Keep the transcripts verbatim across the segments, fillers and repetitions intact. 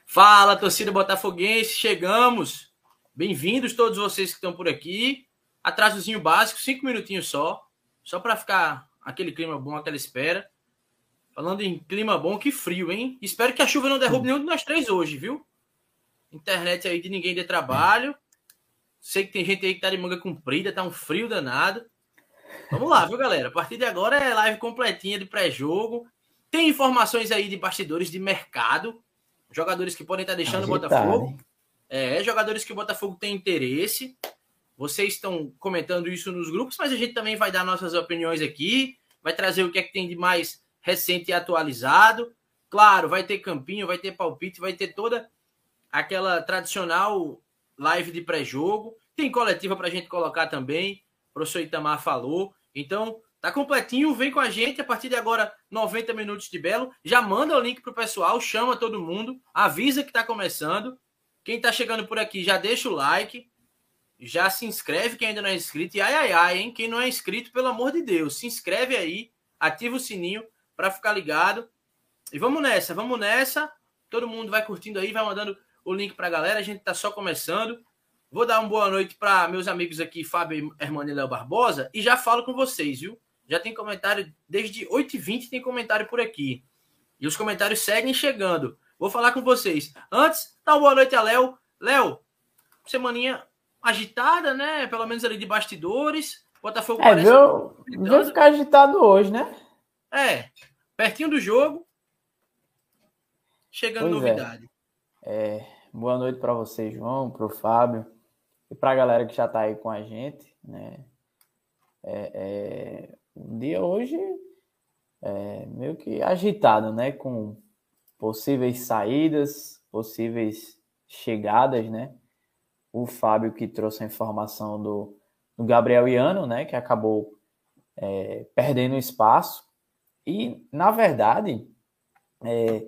Fala, torcida botafoguense, chegamos. Bem-vindos todos vocês que estão por aqui. Atrasozinho básico, cinco minutinhos só, só para ficar aquele clima bom, aquela espera. Falando em clima bom, que frio, hein? Espero que a chuva não derrube nenhum de nós três hoje, viu? Internet aí de ninguém de trabalho. Sei que tem gente aí que tá de manga comprida, tá um frio danado. Vamos lá, viu, galera? A partir de agora é live completinha de pré-jogo. Tem informações aí de bastidores de mercado. Jogadores que podem estar deixando o Botafogo. É, jogadores que o Botafogo tem interesse. Vocês estão comentando isso nos grupos, mas a gente também vai dar nossas opiniões aqui. Vai trazer o que é que tem de mais recente e atualizado. Claro, vai ter campinho, vai ter palpite, vai ter toda aquela tradicional live de pré-jogo. Tem coletiva para a gente colocar também. O professor Itamar falou. Então, tá completinho. Vem com a gente. A partir de agora, noventa minutos de Belo. Já manda o link pro pessoal. Chama todo mundo. Avisa que tá começando. Quem tá chegando por aqui, já deixa o like. Já se inscreve quem ainda não é inscrito. E ai, ai, ai, hein? Quem não é inscrito, pelo amor de Deus, se inscreve aí. Ativa o sininho para ficar ligado. E vamos nessa, vamos nessa. Todo mundo vai curtindo aí, vai mandando o link pra galera. A gente tá só começando. Vou dar uma boa noite para meus amigos aqui, Fábio Hermano e Léo Barbosa. E já falo com vocês, viu? Já tem comentário, desde oito e vinte tem comentário por aqui. E os comentários seguem chegando. Vou falar com vocês. Antes, dá uma boa noite a Léo. Léo, semaninha agitada, né? Pelo menos ali de bastidores. Botafogo é, parece... Viu, viu ficar agitado hoje, né? É, pertinho do jogo. Chegando pois novidade. É. É, boa noite para você, João, para o Fábio. E para a galera que já está aí com a gente, né? É, é, o dia hoje é meio que agitado, né? Com possíveis saídas, possíveis chegadas, né? O Fábio que trouxe a informação do, do Gabriel Iano, né? Que acabou é, perdendo espaço. E, na verdade, é,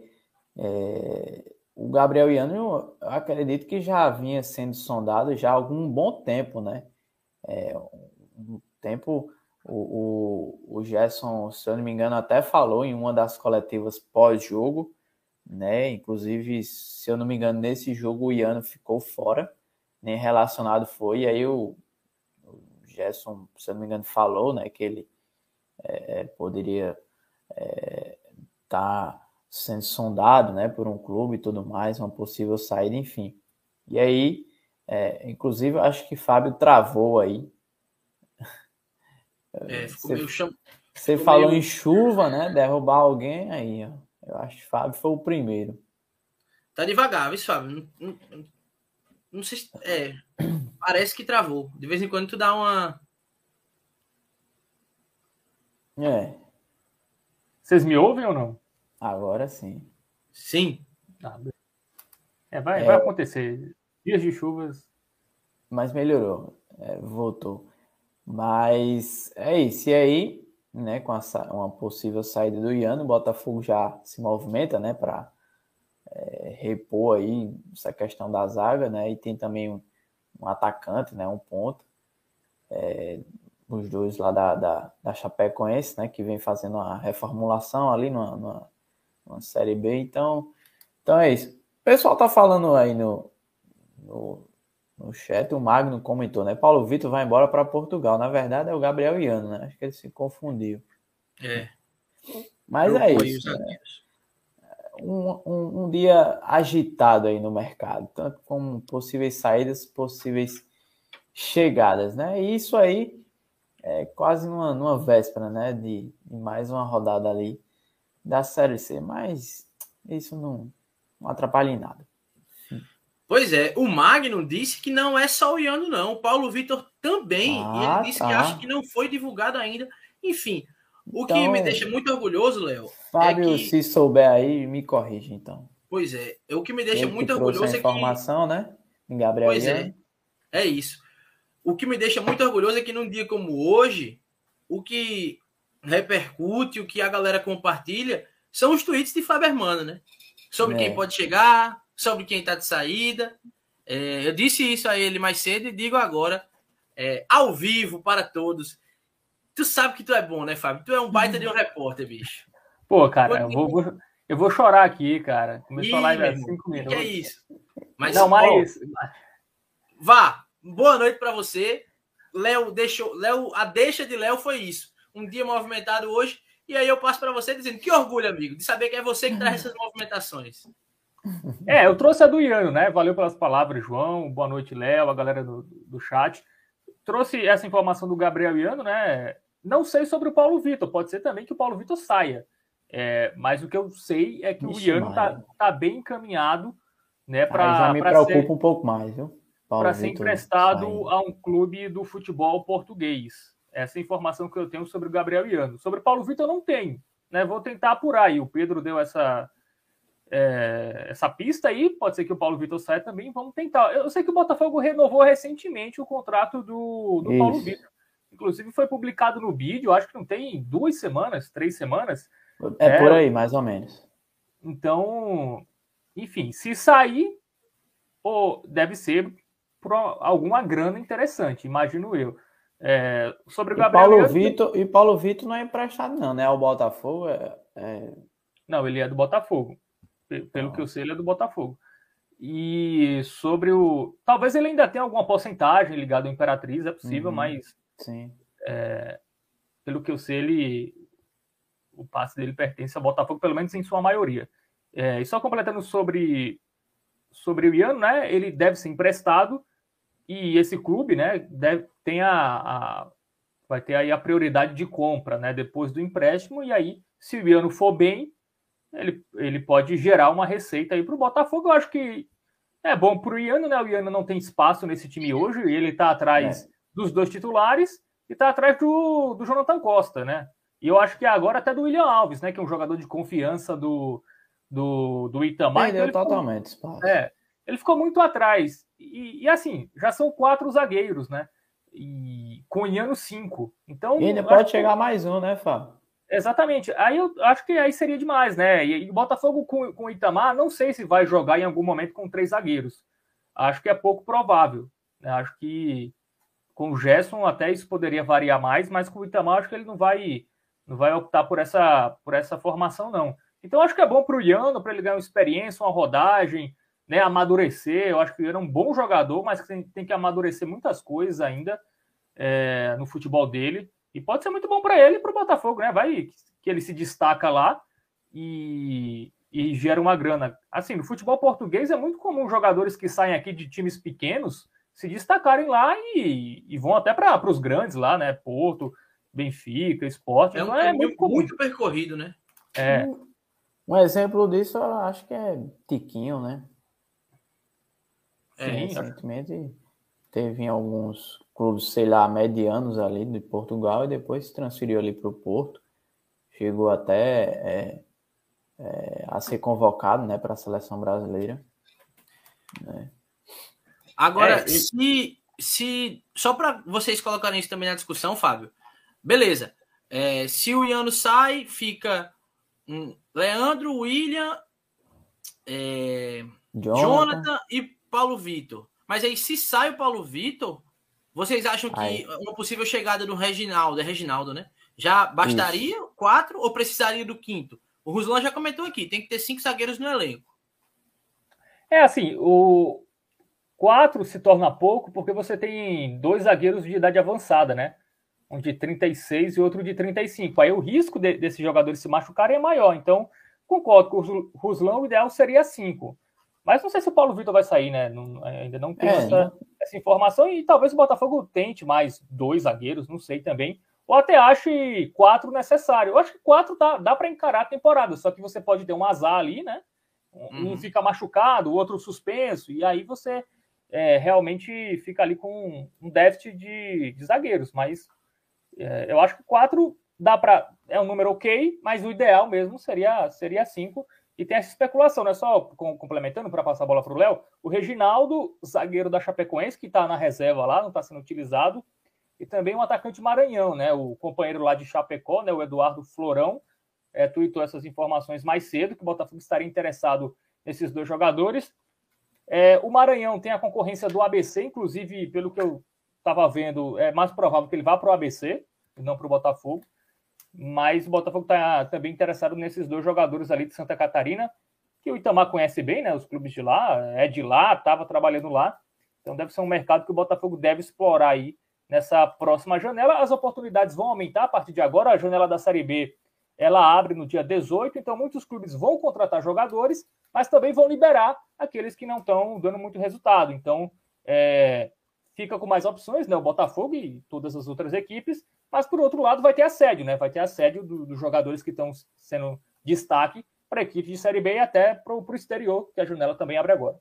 é, o Gabriel Iano, eu acredito que já vinha sendo sondado já há algum bom tempo, né? É, um tempo, o, o, o Gerson, se eu não me engano, até falou em uma das coletivas pós-jogo, né? Inclusive, se eu não me engano, nesse jogo o Iano ficou fora, nem relacionado foi, e aí o, o Gerson, se eu não me engano, falou, né, que ele é, poderia estar é, tá sendo sondado, né, por um clube e tudo mais, uma possível saída, enfim. E aí, é, inclusive, acho que Fábio travou aí. É, ficou você meio cham... você ficou falou meio... em chuva, né, derrubar alguém aí, ó. Eu acho que Fábio foi o primeiro. Tá devagar, viu, Fábio? Não, não, não sei se... É, parece que travou. De vez em quando tu dá uma... É. Vocês me ouvem ou não? Agora sim. Sim. Ah, é, vai, É, vai acontecer. Dias de chuvas. Mas melhorou. É, voltou. Mas é isso. E aí, né, com a, uma possível saída do Iano, o Botafogo já se movimenta, né, para é, repor aí essa questão da zaga, né, e tem também um, um atacante, né, um ponto. É, os dois lá da, da, da Chapecoense, né, que vem fazendo uma reformulação ali numa, numa, numa Série B. Então, então é isso. O pessoal tá falando aí no, no, no chat, o Magno comentou, né? Paulo Vitor vai embora para Portugal. Na verdade é o Gabriel Iano, né? Acho que ele se confundiu. É. Mas é isso. Né? Um, um, um dia agitado aí no mercado, tanto como possíveis saídas, possíveis chegadas, né? E isso aí é quase numa, numa véspera, né? De, de mais uma rodada ali da Série C. Mas isso não, não atrapalha em nada. Pois é, o Magno disse que não é só o Iano, não. O Paulo Vitor também. Ah, e ele disse tá. que acha que não foi divulgado ainda. Enfim, o então, que me deixa muito orgulhoso, Léo. Fábio, é que... se souber aí, me corrige, então. Pois é, o que me deixa ele muito orgulhoso a informação, é que... né? Em Gabriel pois Iano. é, é isso. O que me deixa muito orgulhoso é que num dia como hoje, o que repercute, o que a galera compartilha, são os tweets de Fábio Hermano, né? Sobre é. quem pode chegar, sobre quem está de saída. É, eu disse isso a ele mais cedo e digo agora, é, ao vivo, para todos. Tu sabe que tu é bom, né, Fábio? Tu é um baita de um repórter, bicho. Pô, cara, eu vou, Eu vou chorar aqui, cara. Começou Ih, a live meu há irmão, cinco que minutos. que é isso? Mas, Não, mas... ó, vá, boa noite para você. Léo deixou, Léo, a deixa de Léo foi isso. Um dia movimentado hoje, e aí eu passo para você dizendo que orgulho, amigo, de saber que é você que traz essas movimentações. É, eu trouxe a do Iano, né? Valeu pelas palavras, João. Boa noite, Léo, a galera do, do chat. Trouxe essa informação do Gabriel Iano, né? Não sei sobre o Paulo Vitor, pode ser também que o Paulo Vitor saia. É, mas o que eu sei é que Ixi, o Iano tá, tá bem encaminhado, né? Para já me preocupa ser, um pouco mais, viu? Para ser emprestado saindo. A um clube do futebol português. Essa é a informação que eu tenho sobre o Gabriel Iano. Sobre o Paulo Vitor eu não tenho, né? Vou tentar apurar aí. O Pedro deu essa, é, essa pista aí, pode ser que o Paulo Vitor saia também. Vamos tentar. Eu sei que o Botafogo renovou recentemente o contrato do, do Paulo Vitor. Inclusive foi publicado no vídeo, acho que não tem duas semanas, três semanas. É, é por aí, mais ou menos. Então, enfim, se sair, ou deve ser por alguma grana interessante, imagino eu. É, sobre o Gabriel Paulo Iano, Vitor, e Paulo Vitor não é emprestado, não, né? Ao Botafogo é, é... Não, ele é do Botafogo. Pelo Nossa. que eu sei, ele é do Botafogo. E sobre o. Talvez ele ainda tenha alguma porcentagem ligada ao Imperatriz, é possível, uhum. mas. Sim. É, pelo que eu sei, ele. O passe dele pertence ao Botafogo, pelo menos em sua maioria. É, e só completando sobre, sobre o Iano, né? Ele deve ser emprestado e esse clube, né? Deve, tem a, a, vai ter aí a prioridade de compra, né? Depois do empréstimo, e aí, se o Iano for bem, ele, ele pode gerar uma receita aí para o Botafogo. Eu acho que é bom para o Iano, né? O Iano não tem espaço nesse time hoje, ele está atrás é. dos dois titulares e está atrás do, do Jonathan Costa, né? E eu acho que agora até do William Alves, né? Que é um jogador de confiança do, do, do Itamar. Perdeu então totalmente ficou, espaço. É, ele ficou muito atrás. E, e assim, já são quatro zagueiros, né? E com o Iano cinco. Então, e ainda pode chegar que... mais um, né, Fábio? Exatamente. Aí eu acho que aí seria demais, né? E o Botafogo com, com o Itamar, não sei se vai jogar em algum momento com três zagueiros. Acho que é pouco provável. Né? Acho que com o Gerson até isso poderia variar mais, mas com o Itamar acho que ele não vai, não vai optar por essa, por essa formação, não. Então acho que é bom para o Iano, para ele ganhar uma experiência, uma rodagem, né? Amadurecer. Eu acho que ele é um bom jogador, mas tem, tem que amadurecer muitas coisas ainda é, no futebol dele. E pode ser muito bom para ele e para o Botafogo, né? Vai que ele se destaca lá e, e gera uma grana. Assim, no futebol português é muito comum jogadores que saem aqui de times pequenos se destacarem lá e, e vão até para os grandes lá, né? Porto, Benfica, Sport. É um então é muito, comum. muito percorrido, né? É. Um, um exemplo disso, eu acho que é Tiquinho, né? Sim, é, recentemente acho... teve em alguns clubes, sei lá, medianos ali de Portugal e depois se transferiu ali para o Porto. Chegou até é, é, a ser convocado, né, para a seleção brasileira. Né? Agora, é, se, se só para vocês colocarem isso também na discussão, Fábio, beleza. É, se o Iano sai, fica um Leandro, William, é, Jonathan. Jonathan e Paulo Vitor. Mas aí, se sai o Paulo Vitor, vocês acham que Ai. uma possível chegada do Reginaldo, é Reginaldo, né? Já bastaria Isso. quatro ou precisaria do quinto? O Ruslan já comentou aqui, tem que ter cinco zagueiros no elenco. É assim, o quatro se torna pouco porque você tem dois zagueiros de idade avançada, né? Um de trinta e seis e outro de trinta e cinco. Aí o risco de, desses jogadores se machucarem é maior. Então, concordo com o Ruslan, o ideal seria cinco. Mas não sei se o Paulo Vitor vai sair, né? Não, ainda não tem é, essa, né? essa informação. E talvez o Botafogo tente mais dois zagueiros, não sei também. Ou até ache quatro necessário. Eu acho que quatro dá, dá para encarar a temporada. Só que você pode ter um azar ali, né? Um uhum. fica machucado, o outro suspenso. E aí você é, realmente fica ali com um déficit de, de zagueiros. Mas é, eu acho que quatro dá para... É um número ok, mas o ideal mesmo seria, seria cinco. E tem essa especulação, né? Só complementando para passar a bola para o Léo, o Reginaldo, zagueiro da Chapecoense, que está na reserva lá, não está sendo utilizado, e também um atacante Maranhão, né? O companheiro lá de Chapecó, né? O Eduardo Florão, é, tweetou essas informações mais cedo, que o Botafogo estaria interessado nesses dois jogadores. É, o Maranhão tem a concorrência do A B C, inclusive, pelo que eu estava vendo, é mais provável que ele vá para o A B C, e não para o Botafogo. mas o Botafogo está também interessado nesses dois jogadores ali de Santa Catarina, que o Itamar conhece bem, né? Os clubes de lá, é de lá, estava trabalhando lá. Então deve ser um mercado que o Botafogo deve explorar aí nessa próxima janela. As oportunidades vão aumentar a partir de agora. A janela da Série B, ela abre no dia dezoito, então muitos clubes vão contratar jogadores, mas também vão liberar aqueles que não estão dando muito resultado. Então, é, fica com mais opções, né? O Botafogo e todas as outras equipes, mas por outro lado vai ter assédio, né? Vai ter assédio do, dos jogadores que estão sendo destaque para a equipe de Série B e até para o exterior, que a janela também abre agora.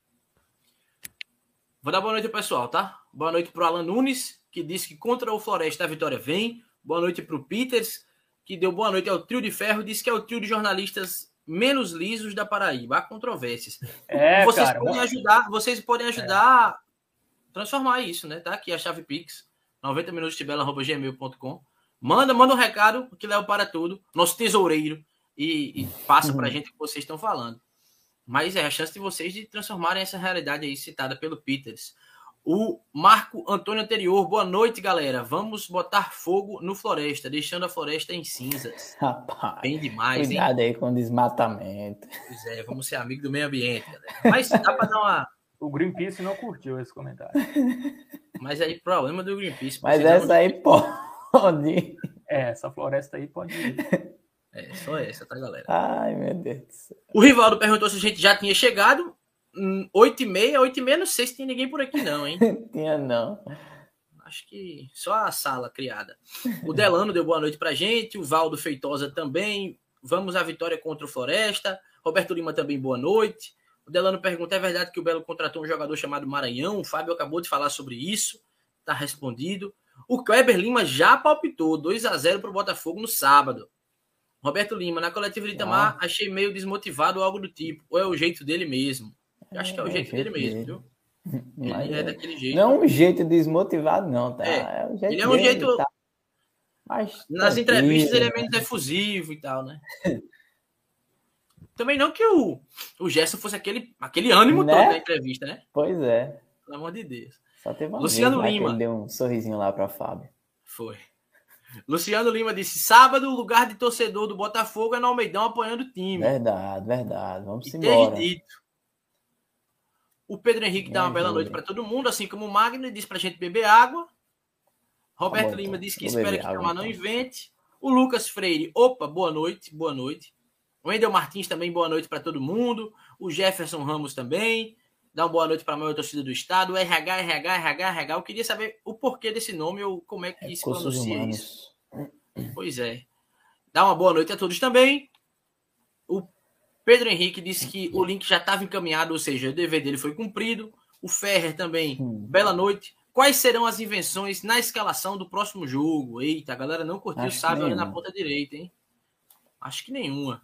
Vou dar boa noite ao pessoal, tá? Boa noite para o Alan Nunes, que disse que contra o Floresta a vitória vem. Boa noite para o Peters, que deu boa noite ao Trio de Ferro, disse que é o trio de jornalistas menos lisos da Paraíba. Há controvérsias. É, vocês cara, podem ajudar, vocês podem ajudar é. a transformar isso, né? Tá aqui a chave Pix, noventa minutos de bela arroba gmail ponto com. Manda, manda um recado, que leva para tudo, nosso tesoureiro, e, e passa para a gente o que vocês estão falando. Mas é a chance de vocês de transformarem essa realidade aí citada pelo Peters. O Marco Antônio Anterior, boa noite, galera. Vamos botar fogo no Floresta, deixando a floresta em cinzas. Rapaz, bem demais, cuidado hein? aí com o desmatamento. Pois é, vamos ser amigos do meio ambiente, galera. Mas dá para dar uma... O Greenpeace não curtiu esse comentário. Mas aí, problema do Greenpeace. Mas essa aí pode. É, essa floresta aí pode ir. É, só essa, tá, galera? Ai, meu Deus do céu. O Rivaldo perguntou se a gente já tinha chegado. oito e meia, oito e meia, não sei se tem ninguém por aqui não, hein? Tinha não. Acho que só a sala criada. O Delano deu boa noite pra gente, o Valdo Feitosa também. Vamos à vitória contra o Floresta. Roberto Lima também, boa noite. O Delano pergunta, é verdade que o Belo contratou um jogador chamado Maranhão? O Fábio acabou de falar sobre isso. Tá respondido. O Kleber Lima já palpitou dois a zero pro Botafogo no sábado. Roberto Lima, na coletiva de Itamar, ah. achei meio desmotivado ou algo do tipo. Ou é o jeito dele mesmo? Eu acho que é o jeito, é o jeito dele mesmo, dele. Viu? Ele é, é daquele jeito. Não é um jeito desmotivado, não, tá? É, é um jeito ele é um dele, jeito... Tá? Mas, nas entrevistas ele é menos efusivo e tal, né? Também não que o, o Gerson fosse aquele, aquele ânimo né? todo da entrevista, né? Pois é. Pelo amor de Deus. Só teve uma Luciano vez, Lima. Ele deu um sorrisinho lá para Fábio. Foi. Luciano Lima disse, sábado o lugar de torcedor do Botafogo é no Almeidão apoiando o time. Verdade, verdade. Vamos e embora. Dito. O Pedro Henrique Me dá uma ajude. Bela noite para todo mundo, assim como o Magno, diz pra gente beber água. Roberto tá bom, Lima então. Diz que Vou espera que o não invente. O Lucas Freire, opa, boa noite, boa noite. O Wendel Martins também, boa noite para todo mundo. O Jefferson Ramos também. Dá uma boa noite para a maior torcida do estado. O R H, R H, R H, R H. Eu queria saber o porquê desse nome ou como é que é se pronuncia humanos. Isso. Pois é. Dá uma boa noite a todos também. O Pedro Henrique disse que o link já estava encaminhado, ou seja, o dever dele foi cumprido. O Ferrer também, hum. bela noite. Quais serão as invenções na escalação do próximo jogo? Eita, a galera não curtiu, Acho sabe, olha na ponta direita, hein? Acho que nenhuma.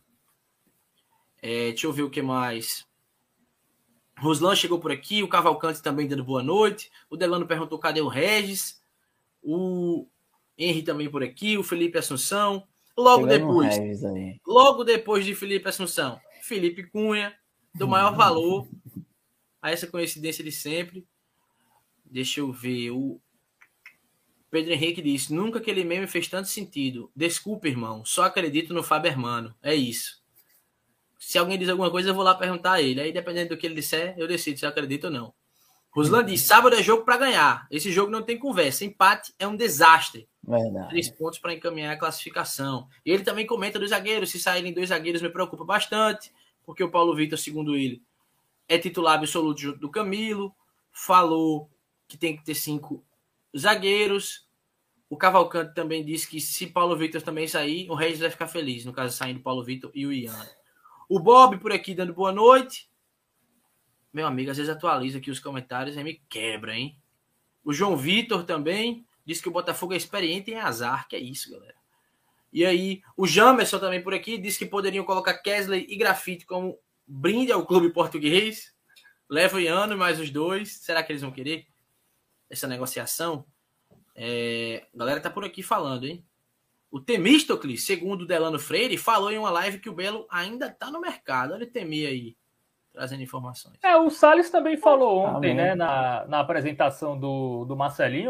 É, deixa eu ver o que mais. Ruslan chegou por aqui, o Cavalcante também dando boa noite. O Delano perguntou cadê o Regis. O Henry também por aqui, o Felipe Assunção. Logo Chegando depois, logo depois de Felipe Assunção, Felipe Cunha, do maior valor a essa coincidência de sempre. Deixa eu ver. O Pedro Henrique disse: nunca aquele meme fez tanto sentido. Desculpa, irmão, só acredito no Fábio Hermano. É isso. Se alguém diz alguma coisa, eu vou lá perguntar a ele. Aí, dependendo do que ele disser, eu decido se eu acredito ou não. Ruslan diz: sábado é jogo para ganhar. Esse jogo não tem conversa. Empate é um desastre. Verdade. Três pontos para encaminhar a classificação. E ele também comenta dos zagueiros. Se saírem dois zagueiros, me preocupa bastante. Porque o Paulo Vitor, segundo ele, é titular absoluto junto do Camilo. Falou que tem que ter cinco zagueiros. O Cavalcante também disse que se Paulo Vitor também sair, o Regis vai ficar feliz. No caso, saindo Paulo Vitor e o Ian. O Bob por aqui dando boa noite. Meu amigo, às vezes atualiza aqui os comentários e me quebra, hein? O João Vitor também disse que o Botafogo é experiente em azar. Que é isso, galera. E aí, o Jamerson também por aqui disse que poderiam colocar Kesley e Grafite como brinde ao clube português. Leva o Iano e mais os dois. Será que eles vão querer essa negociação? É... A galera tá por aqui falando, hein? O Temístocles, segundo o Delano Freire, falou em uma live que o Belo ainda tá no mercado. Olha o Temi aí, trazendo informações. É, o Salles também falou ontem, ah, né, na, na apresentação do, do Marcelinho,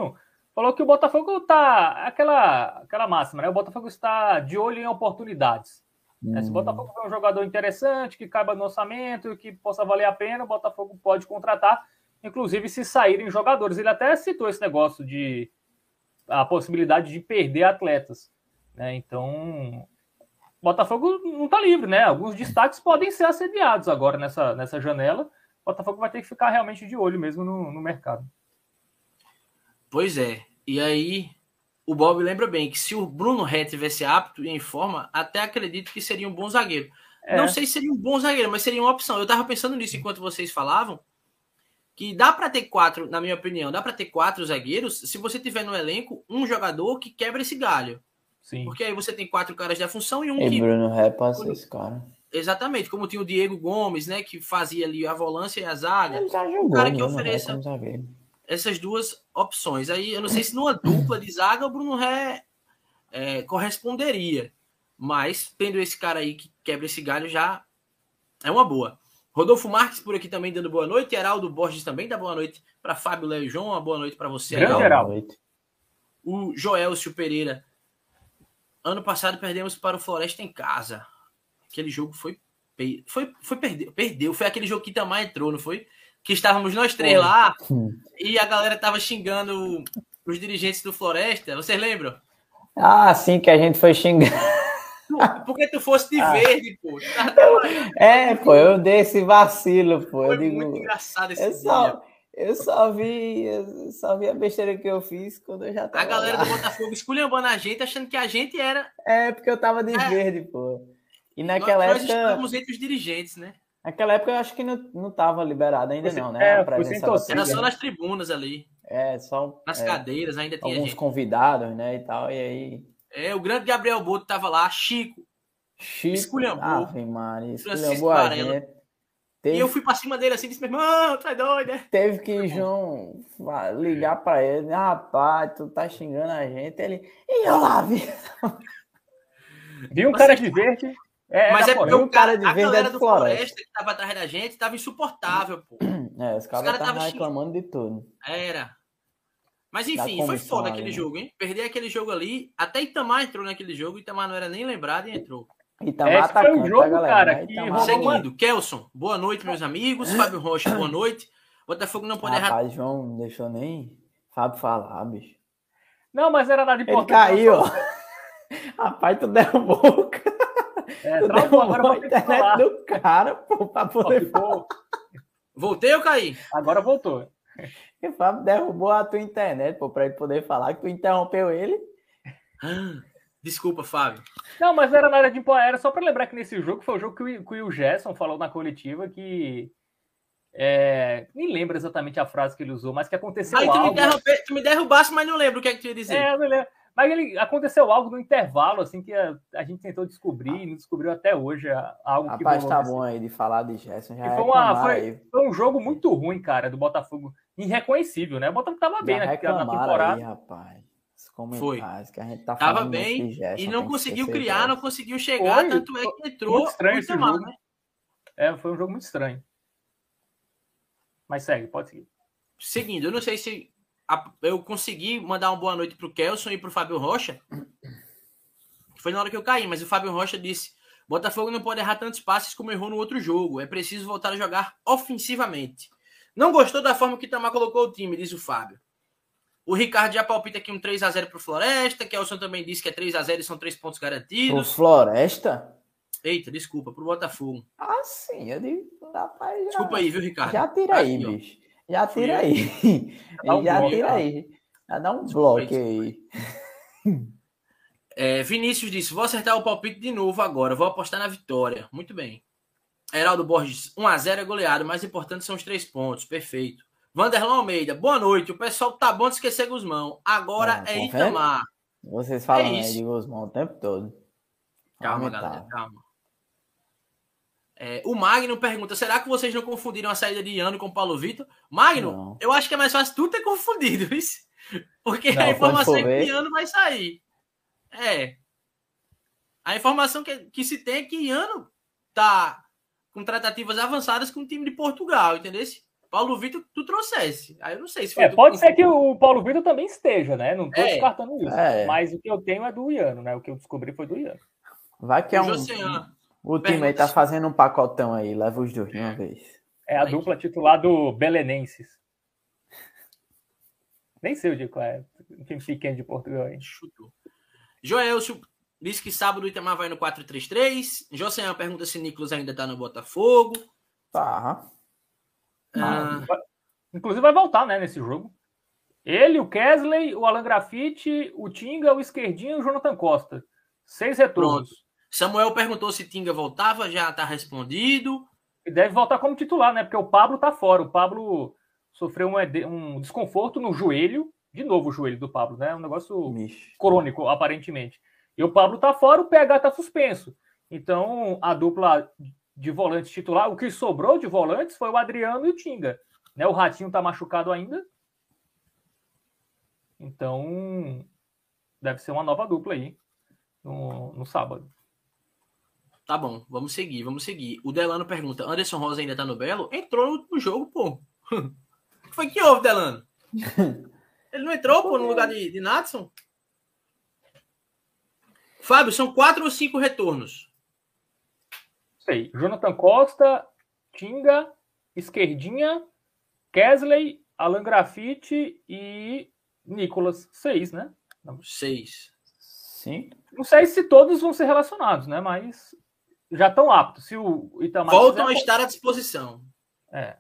falou que o Botafogo tá aquela, aquela máxima, né? O Botafogo está de olho em oportunidades. Hum. Se o Botafogo for um jogador interessante, que caiba no orçamento, que possa valer a pena, o Botafogo pode contratar, inclusive se saírem jogadores. Ele até citou esse negócio de a possibilidade de perder atletas, né? Então, o Botafogo não está livre, né? Alguns destaques podem ser assediados agora nessa, nessa janela. O Botafogo vai ter que ficar realmente de olho mesmo no, no mercado. Pois é. E aí, o Bob lembra bem que se o Bruno Ré tivesse apto e em forma, até acredito que seria um bom zagueiro. É. Não sei se seria um bom zagueiro, mas seria uma opção. Eu estava pensando nisso enquanto vocês falavam, que dá para ter quatro, na minha opinião, dá para ter quatro zagueiros se você tiver no elenco um jogador que quebra esse galho. Sim. Porque aí você tem quatro caras da função e um e que... Bruno Ré pode ser esse cara. Exatamente, como tinha o Diego Gomes, né, que fazia ali a volância e a zaga. Ele já jogou, o cara que Bruno ofereça Ré essas duas opções. Aí eu não sei se numa dupla de zaga o Bruno Ré é, corresponderia. Mas tendo esse cara aí que quebra esse galho já é uma boa. Rodolfo Marques por aqui também dando boa noite. Heraldo Borges também dá boa noite para Fábio Léo e João. Uma boa noite para você. Grande Heraldo. O Joelcio Pereira. Ano passado perdemos para o Floresta em casa. Aquele jogo foi... Foi, foi perdeu, perdeu. Foi aquele jogo que Itamar entrou, não foi? Que estávamos nós três foi. lá e a galera tava xingando os dirigentes do Floresta. Vocês lembram? Ah, sim, que a gente foi xingando. Porque tu fosse de ah. verde, pô. É, pô, eu dei esse vacilo, pô. Foi eu digo, muito engraçado esse eu dia. Só, eu só vi, eu só vi a besteira que eu fiz quando eu já tava A galera lá. do Botafogo esculhambando a gente, achando que a gente era... É, porque eu tava de é. verde, pô. E naquela nós, época... Nós estávamos entre os dirigentes, né? Naquela época eu acho que não, não tava liberado ainda você, não, né? É, foi sem torcida, era só né? nas tribunas ali. É, só... Nas é, cadeiras ainda tinha alguns gente. convidados, né, e tal, e aí... É, o grande Gabriel Boto tava lá, Chico. Chico, esculhambou. Ave Maria, Francisco esculhambou a Varela. gente. Teve... E eu fui pra cima dele assim, disse, meu irmão, tu é doido, né? Teve que João ligar pra ele, rapaz, tu tá xingando a gente. Ele, e eu lá vi. Viu um cara de verde? É, mas é porque o cara de verde a galera é do Floresta. Floresta que tava atrás da gente tava insuportável, pô. É, os caras estavam cara reclamando de tudo. Era. Mas enfim, foi foda aquele né? jogo, hein? Perder aquele jogo ali, até Itamar entrou naquele jogo, Itamar não era nem lembrado e entrou. Itamar Esse atacante, foi um jogo, tá, galera, cara, né? que Itamar... Seguindo, Kelson, boa noite, meus amigos. Fábio Rocha, boa noite. Botafogo não pode Rapaz, errar. Rapaz, João não deixou nem Fábio falar, bicho. Não, mas era nada importante. Ele caiu, ó. Rapaz, tu derrubou o cara. É, tu derrubou agora a internet do cara, pô, pra poder falar. Voltei ou caí? Agora voltou. E o Fábio derrubou a tua internet, pô, pra ele poder falar que tu interrompeu ele. Desculpa, Fábio. Não, mas não era nada de importar. Era só para lembrar que nesse jogo foi o jogo que o, que o Gerson falou na coletiva que... É, nem lembro exatamente a frase que ele usou, mas que aconteceu Aí, algo... tu me, tu me derrubasse, mas não lembro o que é que tu ia dizer. É, eu não lembro. Mas ele, aconteceu algo no intervalo, assim, que a, a gente tentou descobrir e não descobriu até hoje algo Rapaz, que... Rapaz, tá bom aí de falar de Gerson. Já foi, uma, foi, foi um jogo muito ruim, cara, do Botafogo. Irreconhecível, né? O Botafogo tava bem na, na temporada. Aí, rapaz. Foi. Que a gente tá tava bem Gerson, e não conseguiu criar, Gerson. não conseguiu chegar, foi, tanto é que entrou muito estranho esse Itamar, jogo. Né? É, foi um jogo muito estranho. Mas segue, pode seguir. Seguindo, eu não sei se eu consegui mandar uma boa noite pro Kelson e pro Fábio Rocha, que foi na hora que eu caí, mas o Fábio Rocha disse, Botafogo não pode errar tantos passes como errou no outro jogo, é preciso voltar a jogar ofensivamente. Não gostou da forma que o Itamar colocou o time, diz o Fábio. O Ricardo já palpita aqui um três a zero pro Floresta, Kelson também disse que é três a zero e são três pontos garantidos. Pro Floresta? Eita, desculpa, pro Botafogo. Ah, sim, eu digo, rapaz, já... Desculpa aí, viu, Ricardo? Já tira aí, aqui, bicho. Já tira aí. Um já bloco, tira tá? aí. Já dá um bloco aí. É, Vinícius disse, vou acertar o palpite de novo agora, vou apostar na vitória. Muito bem. Heraldo Borges, um a zero é goleado, o mais importante são os três pontos. Perfeito. Vanderlan Almeida, boa noite. O pessoal tá bom de esquecer Guzmão. Agora ah, é Itamar. Vendo? Vocês falam é aí de Guzmão o tempo todo. Calma, Aumentar. galera, calma. É, o Magno pergunta, será que vocês não confundiram a saída de Iano com o Paulo Vitor? Magno, não. Eu acho que é mais fácil tu ter confundido, isso. Porque não, a informação é que Iano vai sair. É. A informação que, que se tem é que Iano tá com tratativas avançadas com o time de Portugal, entendeu? Paulo Vitor tu trouxesse. Aí eu não sei se foi É, pode ser que o Paulo Vitor também esteja, né? Não tô É. descartando isso. É. Mas o que eu tenho é do Iano, né? O que eu descobri foi do Iano. Vai que é O um. Josian O time aí tá fazendo um pacotão aí, leva os dois de uma vez. É a dupla titular do Belenenses. Nem sei o dia qual é. Um time pequeno de Portugal aí. Chutou. Joelcio disse que sábado o Itamar vai no quatro três três. Josian pergunta se Nicolas ainda tá no Botafogo. Tá. Ah, Inclusive vai voltar, né, nesse jogo. Ele, o Kesley, o Alan Graffiti, o Tinga, o Esquerdinho e o Jonathan Costa. Seis retornos. Samuel perguntou se Tinga voltava, já tá respondido. E deve voltar como titular, né? Porque o Pablo tá fora. O Pablo sofreu um, um desconforto no joelho. De novo o joelho do Pablo, né? Um negócio Mixe. crônico, aparentemente. E o Pablo tá fora, o P H tá suspenso. Então, a dupla de volantes titular, o que sobrou de volantes foi o Adriano e o Tinga. Né? O Ratinho tá machucado ainda. Então, deve ser uma nova dupla aí no, no sábado. Tá bom, vamos seguir, vamos seguir. O Delano pergunta, Anderson Rosa ainda tá no Belo? Entrou no jogo, pô. O que foi que houve, Delano? Ele não entrou, pô, no lugar de, de Natson? Fábio, são quatro ou cinco retornos? Sei. Jonathan Costa, Tinga, Esquerdinha, Kesley, Alan Graffiti e Nicolas. Seis, né? Seis. Sim. Não sei se todos vão ser relacionados, né? Mas já estão aptos. Se o Itamar Voltam quiser, a estar à disposição. É.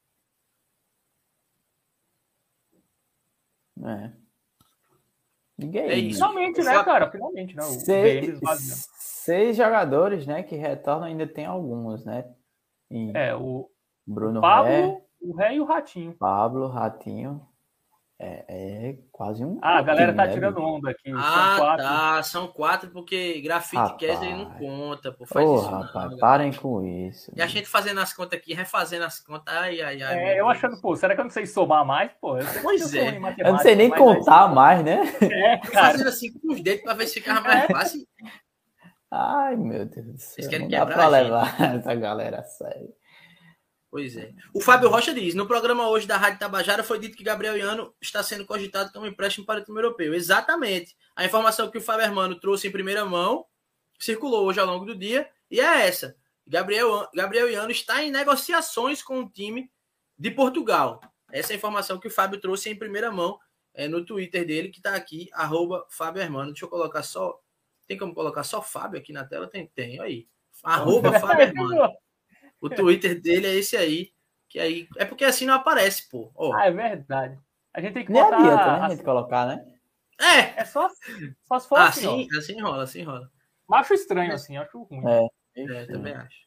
É. Ninguém. É isso. Finalmente, O né, Fábio- cara? Finalmente, né? O Seis, V M esvaziando. seis jogadores, né, que retornam, ainda tem alguns, né? E É, o Bruno Pablo, Ré, o Ré e o Ratinho. Pablo, Ratinho. É, é quase um. Ah, a galera time, tá né, tirando bicho? onda aqui. São Ah, quatro. tá. São quatro, porque grafite Rapaz. Kesley não conta, pô. Faz Ô, isso não, rapaz, galera. parem com isso. E a gente fazendo as contas aqui, refazendo as contas. Ai, ai, ai. É, eu achando, pô, será que eu não sei somar mais? Pô, eu sei Pois que eu sou é. ruim em Eu não matemática, sei nem mas- contar mais, né? É, cara. Fazendo assim com os dedos pra ver se ficava mais fácil. Ai, meu Deus do céu. Vocês querem Não dá quebrar pra a gente. levar essa galera a sério. Pois é. O Fábio Rocha diz: no programa hoje da Rádio Tabajara foi dito que Gabriel Iano está sendo cogitado como empréstimo para o time europeu. Exatamente. A informação que o Fábio Hermano trouxe em primeira mão circulou hoje ao longo do dia e é essa. Gabriel, Gabriel Iano está em negociações com o time de Portugal. Essa é a informação que o Fábio trouxe em primeira mão é, no Twitter dele, que está aqui, arroba Fábio Hermano. Deixa eu colocar só. Tem como colocar só Fábio aqui na tela? Tem, tem. Aí. Arroba Fábio Hermano. O Twitter dele é esse aí. Que aí é porque assim não aparece, pô. Ó. Ah, é verdade. A gente tem que Nem botar... adianta, né, a gente colocar, né? É! É só, só se for assim, Assim, ó. assim rola, assim rola. Acho estranho, assim, acho ruim. É. É, também acho.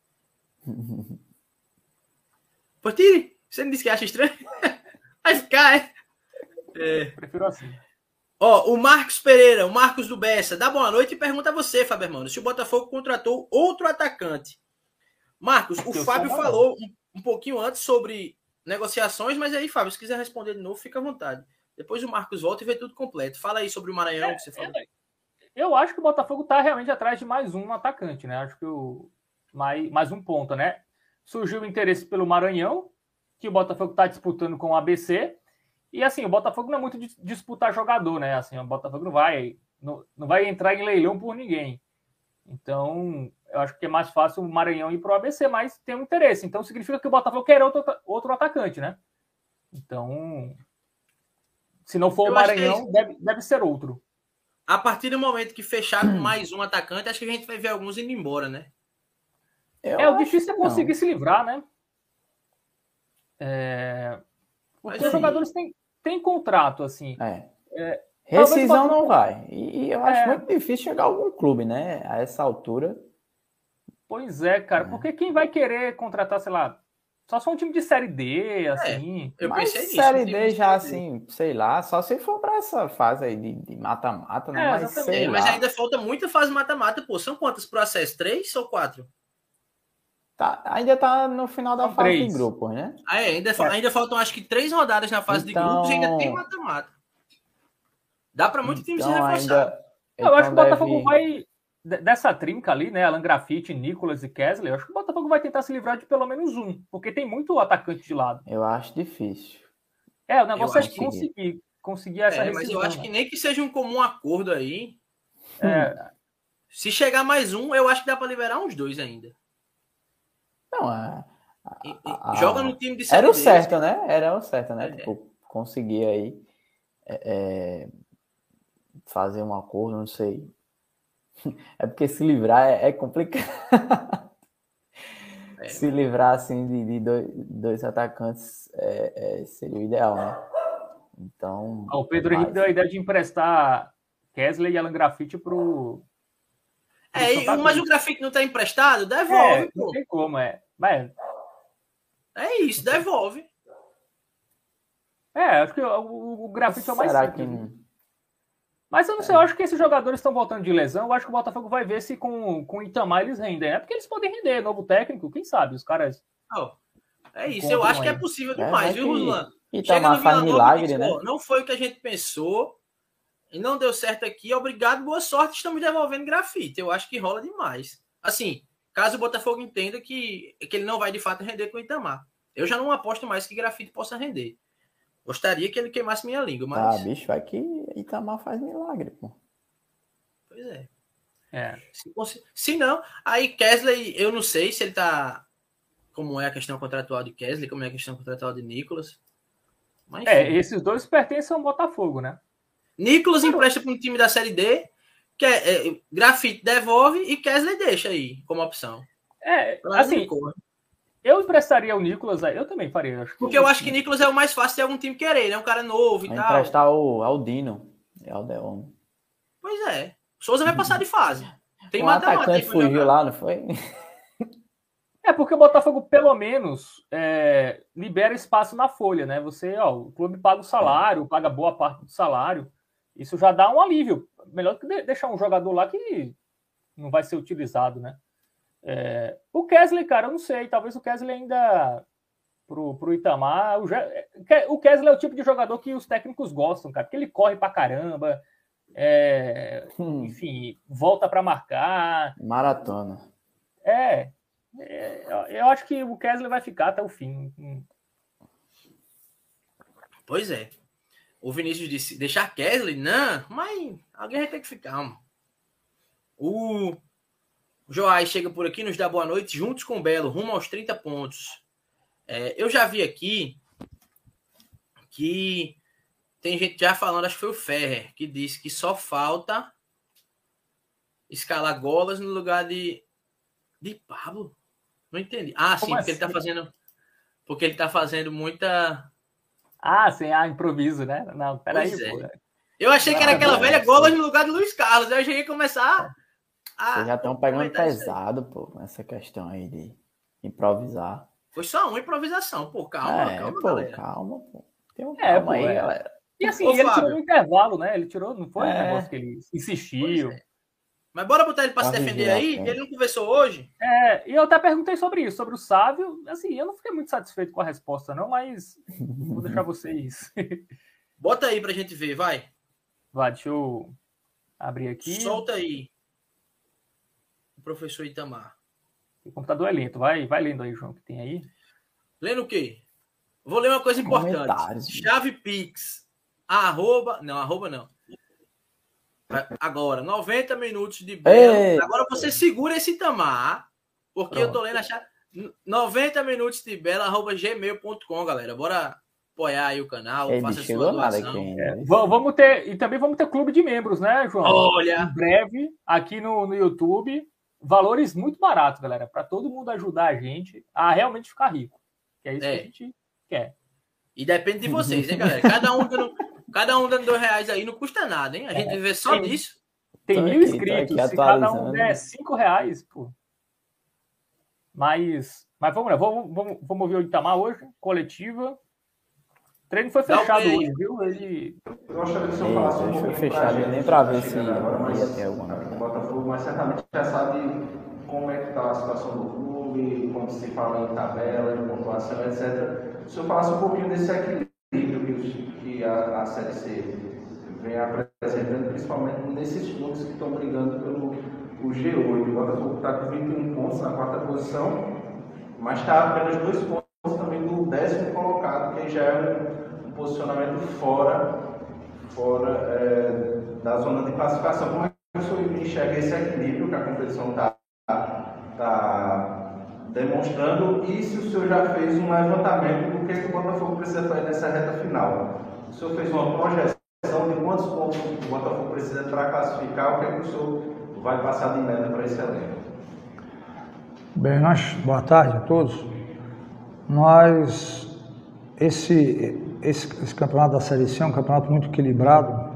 Portiri, você não disse que acha estranho? Vai ficar, é? É. Prefiro assim. Ó, o Marcos Pereira, o Marcos do Bessa, dá boa noite e pergunta a você, Fábio Hermano, se o Botafogo contratou outro atacante. Marcos, o Eu Fábio sou falou um, um pouquinho antes sobre negociações, mas aí, Fábio, se quiser responder de novo, fica à vontade. Depois o Marcos volta e vê tudo completo. Fala aí sobre o Maranhão É, que você falou. Eu acho que o Botafogo tá realmente atrás de mais um atacante, né? Acho que o mais, mais um ponto, né? Surgiu o interesse pelo Maranhão, que o Botafogo tá disputando com o A B C. E assim, o Botafogo não é muito de disputar jogador, né? Assim, o Botafogo não vai, não, não vai entrar em leilão por ninguém. Então, eu acho que é mais fácil o Maranhão ir pro A B C, mas tem um interesse. Então, significa que o Botafogo quer outro, outro atacante, né? Então, se não for Eu o acho que é Maranhão, isso. deve, deve ser outro. A partir do momento que fechar com mais um atacante, acho que a gente vai ver alguns indo embora, né? Eu É, o acho difícil é que não. conseguir se livrar, né? É... Porque Mas, os jogadores têm, têm contrato, assim. É. É, Rescisão talvez o não Botafogo- vai. E, e eu acho É. muito difícil chegar a algum clube, né? A essa altura. Pois é, cara. É. Porque quem vai querer contratar, sei lá, só se for um time de Série D, assim. Eu Mas pensei nisso. Série um time D de já, Série D. assim, sei lá, só se for pra essa fase aí de de mata-mata, né? É, mas exatamente. sei É, mas lá. ainda falta muita fase mata-mata, pô. São quantas pro acesso? Três ou quatro? Tá, ainda tá no final da São fase três. de grupos, né? Ah, é, ainda, fa- ainda faltam acho que três rodadas na fase Então- de grupos e ainda tem mata-mata. Dá pra muito time se Então reforçar. ainda. Eu acho que o então Botafogo deve- vai, dessa trinca ali, né? Alan Graffiti, Nicolas e Kessler, eu acho que o Botafogo vai tentar se livrar de pelo menos um, porque tem muito atacante de lado. Eu acho difícil. É, o negócio é que... conseguir, conseguir essa é, rescisão. Mas eu acho né? que nem que seja um comum acordo aí. É... Se chegar mais um, eu acho que dá para liberar uns dois ainda. Não, a, a, a, joga no time de série Era o certo, deles, né? Era o certo, né? É. Tipo, conseguir aí é, fazer um acordo, não sei. É porque se livrar é, é complicado. É, se livrar assim de, de dois, dois atacantes é, é, seria o ideal, né? Então. Ah, o Pedro mas... Henrique deu a ideia de emprestar Kessler e Alan Graffiti pro. É, e, mas o Graffiti não tá emprestado? Devolve, é, pô. Não tem como, é. Mas... É isso, devolve. É, acho que o, o, o Graffiti é o mais Será simples. Que... Mas eu não sei, eu acho que esses jogadores estão voltando de lesão. Eu acho que o Botafogo vai ver se com, com o Itamar eles rendem, né? Porque eles podem render, novo técnico, quem sabe? Os caras. Oh, é isso, eu acho que é possível demais, é, viu, Ruslan? Itamar faz milagre, diz, né? Não foi o que a gente pensou e não deu certo aqui. Obrigado, boa sorte. Estamos devolvendo Graffiti. Eu acho que rola demais. Assim, caso o Botafogo entenda que, que ele não vai de fato render com o Itamar. Eu já não aposto mais que Graffiti possa render. Gostaria que ele queimasse minha língua, mas... Ah, bicho, vai que Itamar faz milagre, pô. Pois é. é. Se, se não, aí Kessler, eu não sei se ele tá... Como é a questão contratual de Kessler, como é a questão contratual de Nicolas. Mas, é, esses dois pertencem ao Botafogo, né? Nicolas empresta para um time da Série D, que é, é Graffiti devolve e Kessler deixa aí, como opção. É, assim... Eu emprestaria o Nicolas, eu também faria. Acho que Porque eu acho que Nicolas é o mais fácil de algum time querer, né? Um cara novo e vai tal. Emprestar o Aldino. É o Deon. Pois é. Souza vai passar de fase. Tem um atacante fugiu lá, não foi? É porque o Botafogo, pelo menos, é, libera espaço na folha, né? Você, ó, o clube paga o salário, é. paga boa parte do salário. Isso já dá um alívio. Melhor do que deixar um jogador lá que não vai ser utilizado, né? É, o Kessler, cara, eu não sei. Talvez o Kessler ainda pro, pro Itamar. O, o Kessler é o tipo de jogador que os técnicos gostam, cara, porque ele corre pra caramba. É, hum. Enfim, volta para marcar. Maratona. É, é. Eu acho que o Kessler vai ficar até o fim. Pois é. O Vinícius disse: deixar Kessler? Não, mas alguém vai ter que ficar. Mano. O. O Joás chega por aqui, nos dá boa noite, juntos com o Belo, rumo aos trinta pontos. É, eu já vi aqui que tem gente já falando, acho que foi o Ferrer, que disse que só falta escalar Golas no lugar de, de Pablo. Não entendi. Ah, sim, Como porque assim? ele tá fazendo. Porque ele tá fazendo muita. Ah, sim, ah, improviso, né? Não, peraí, é. pô. Eu achei que era aquela não, velha Golas no lugar de Luiz Carlos. Aí eu já ia começar. Ah, vocês já estão pegando pesado, pô, essa questão aí de improvisar. Foi só uma improvisação, pô, calma, é, calma, pô, galera. calma, pô. Tem um é, calma pô, aí, é. galera. E assim, Ô, ele Fábio. tirou no intervalo, né? Ele tirou, não foi É. um negócio que ele insistiu. É. Mas bora botar ele pra se Pra defender vigiar, aí, sim. que ele não conversou hoje. É, e eu até perguntei sobre isso, sobre o Sávio. Assim, eu não fiquei muito satisfeito com a resposta, não, mas vou deixar vocês. Bota aí pra gente ver, vai. Vai, deixa eu abrir aqui. Solta aí. O professor Itamar. O computador é lento. Vai, vai lendo aí, João, que tem aí. Lendo o quê? Vou ler uma coisa importante. Comentários. Chave Pix. Arroba. Não, arroba não. Agora, noventa minutos de Belo. Ei. Agora você segura esse Itamar, porque Pronto. eu tô lendo a chave. noventa minutos de Belo, arroba gmail ponto com, galera. Bora apoiar aí o canal. Ei, faça bicho, sua chegou nada doação. aqui ainda. É, vamos ter, e também vamos ter clube de membros, né, João? Olha! Em breve, aqui no, no YouTube, valores muito baratos, galera, para todo mundo ajudar a gente a realmente ficar rico. Que é isso É. que a gente quer. E depende de vocês, hein, galera? Cada um dando, cada um dando dois reais aí não custa nada, hein? A gente viver só Tem- disso. Tem Tô mil aqui, tô inscritos, aqui se cada um atualizando. der cinco reais, pô. Mas, mas vamos lá, vamos, vamos, vamos ouvir o Itamar hoje, coletiva. O treino foi Dá o fechado play. hoje, viu? Ele Eu gostaria que o senhor Ei, falasse um deixa eu pouquinho fechar pra ali, gente, nem pra ver tá se chegando agora, mas ia ter alguma aqui no novidade. Botafogo, mas certamente já sabe como é que está a situação do clube, quando se fala em tabela, em pontuação, etcétera. Se o senhor falasse um pouquinho desse equilíbrio que, os- que a, a Série C vem apresentando, principalmente nesses clubes que estão brigando pelo, o G oito, o Botafogo está com vinte e um pontos na quarta posição, mas está apenas dois pontos também do décimo colocado, que já é um, um posicionamento fora, fora é, da zona de classificação. Como é que o senhor enxerga esse equilíbrio que a competição está tá demonstrando, e se o senhor já fez um levantamento do que, que o Botafogo precisa fazer nessa reta final? O senhor fez uma projeção de quantos pontos o Botafogo precisa para classificar, o que, é que o senhor vai passar de meta para esse elenco? Bem, nós, boa tarde a todos. Nós, esse, esse, esse campeonato da Série C é um campeonato muito equilibrado,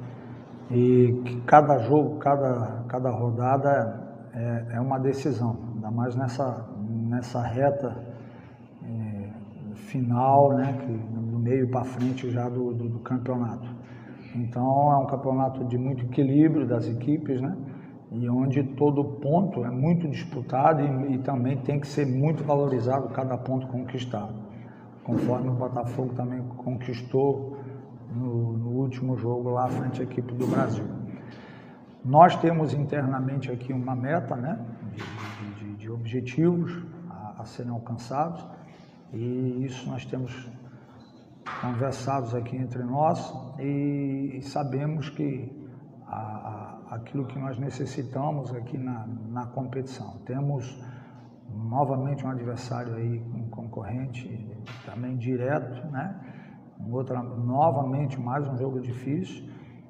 e que cada jogo, cada, cada rodada é, é uma decisão, ainda mais nessa, nessa reta é, final, né, que, do meio para frente já do, do, do campeonato. Então é um campeonato de muito equilíbrio das equipes, né, e onde todo ponto é muito disputado e, e também tem que ser muito valorizado cada ponto conquistado, conforme o Botafogo também conquistou no, no último jogo lá frente à equipe do Brasil. Nós temos internamente aqui uma meta, né, de, de, de objetivos a, a serem alcançados, e isso nós temos conversados aqui entre nós e, e sabemos que a, a, aquilo que nós necessitamos aqui na, na competição. Temos novamente um adversário aí, um concorrente também direto, né? Outra, novamente mais um jogo difícil,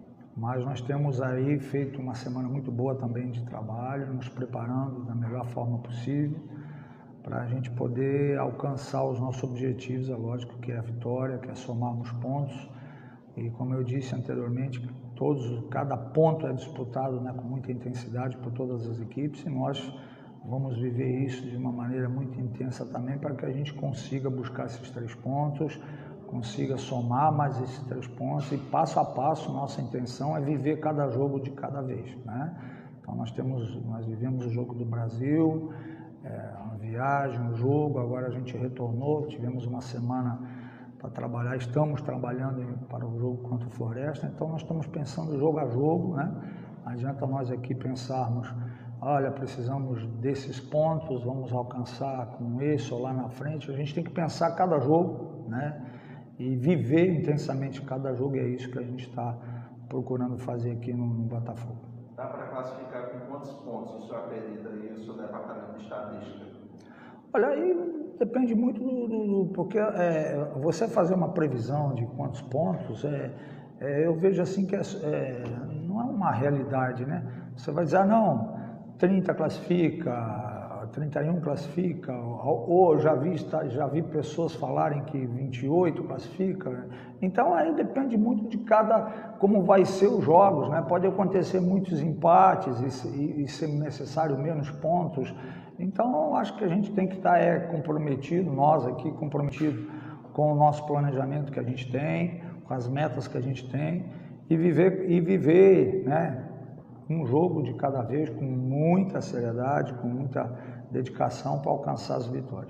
mas nós temos aí feito uma semana muito boa também de trabalho, nos preparando da melhor forma possível para a gente poder alcançar os nossos objetivos, é lógico que é a vitória, que é somarmos pontos, e como eu disse anteriormente, todos, cada ponto é disputado, né, com muita intensidade por todas as equipes, e nós vamos viver isso de uma maneira muito intensa também para que a gente consiga buscar esses três pontos, consiga somar mais esses três pontos, e passo a passo nossa intenção é viver cada jogo de cada vez, né? Então nós temos, nós vivemos o jogo do Brasil, é, uma viagem, um jogo, agora a gente retornou, tivemos uma semana para trabalhar, estamos trabalhando para o jogo contra o Floresta, então nós estamos pensando jogo a jogo, né? Não adianta nós aqui pensarmos, olha, precisamos desses pontos, vamos alcançar com esse ou lá na frente, a gente tem que pensar cada jogo, né? E viver intensamente cada jogo, e é isso que a gente está procurando fazer aqui no, no Botafogo. Dá para classificar com quantos pontos o senhor acredita aí, o seu departamento de estatística? Olha, aí depende muito do... do, do porque é, você fazer uma previsão de quantos pontos, é, é, eu vejo assim que é, é, não é uma realidade, né? Você vai dizer, ah, não, trinta classifica, trinta e um classifica, ou já vi, já vi pessoas falarem que vinte e oito classifica. Então aí depende muito de cada, como vai ser os jogos, né? Pode acontecer muitos empates e, e ser necessário menos pontos. Então eu acho que a gente tem que estar é, comprometido, nós aqui comprometidos com o nosso planejamento que a gente tem, com as metas que a gente tem, e viver, e viver, né, um jogo de cada vez com muita seriedade, com muita dedicação para alcançar as vitórias.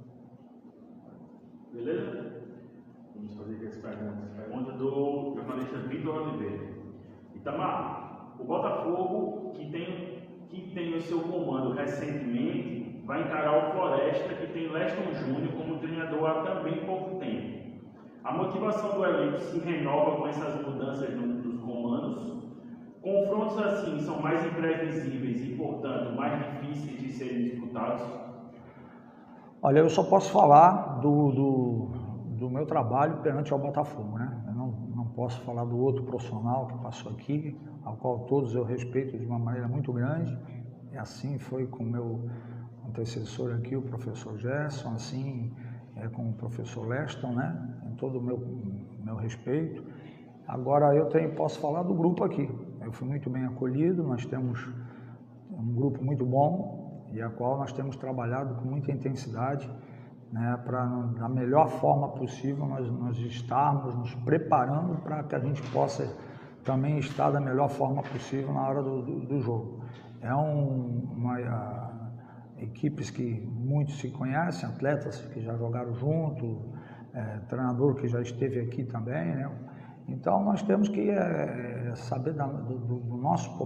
Beleza? Vamos fazer aqui as perguntas. Pergunta do jornalista Vitor Oliveira. Itamar, o Botafogo, que tem, que tem o seu comando recentemente, vai encarar o Floresta, que tem Leston Júnior como treinador há também pouco tempo. A motivação do elenco se renova com essas mudanças no, dos comandos? Confrontos assim são mais imprevisíveis e, portanto, mais difíceis de serem disputados? Olha, eu só posso falar do, do, do meu trabalho perante ao Botafogo, né? Eu não, não posso falar do outro profissional que passou aqui, ao qual todos eu respeito de uma maneira muito grande. E assim foi com o meu antecessor aqui, o professor Gerson, assim é, com o professor Leston, né? Em todo o meu, meu respeito. Agora eu tenho, posso falar do grupo aqui. Eu fui muito bem acolhido, nós temos um grupo muito bom e a qual nós temos trabalhado com muita intensidade, né, para da melhor forma possível nós, nós estarmos nos preparando para que a gente possa também estar da melhor forma possível na hora do, do, do jogo. É um, uma, a, equipes que muitos se conhecem, atletas que já jogaram junto, é, treinador que já esteve aqui também, né? Então nós temos que é, saber da, do, do nosso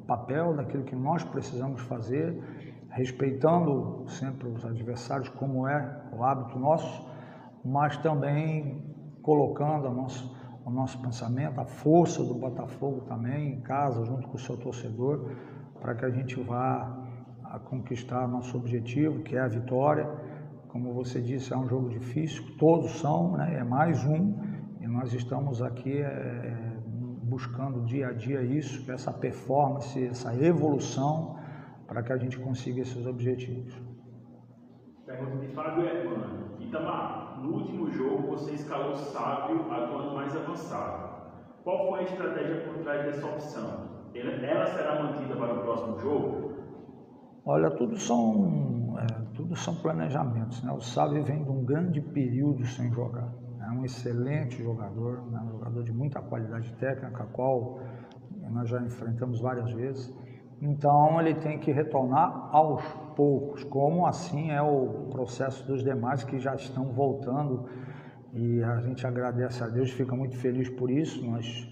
papel, daquilo que nós precisamos fazer, respeitando sempre os adversários, como é o hábito nosso, mas também colocando a nosso, o nosso pensamento, a força do Botafogo também em casa, junto com o seu torcedor, para que a gente vá a conquistar nosso objetivo, que é a vitória. Como você disse, é um jogo difícil, todos são, né? É mais um, e nós estamos aqui é, buscando dia a dia isso, essa performance, essa evolução, para que a gente consiga esses objetivos. Pergunta de Fábio Hermano. Itamar, no último jogo você escalou Sávio atuando mais avançado. Qual foi a estratégia por trás dessa opção? Ela será mantida para o próximo jogo? Olha, tudo são, é, tudo são planejamentos, né? O Sávio vem de um grande período sem jogar. É um excelente jogador, né? Um jogador de muita qualidade técnica, a qual nós já enfrentamos várias vezes. Então ele tem que retornar aos poucos, como assim é o processo dos demais que já estão voltando, e a gente agradece a Deus, fica muito feliz por isso. Nós,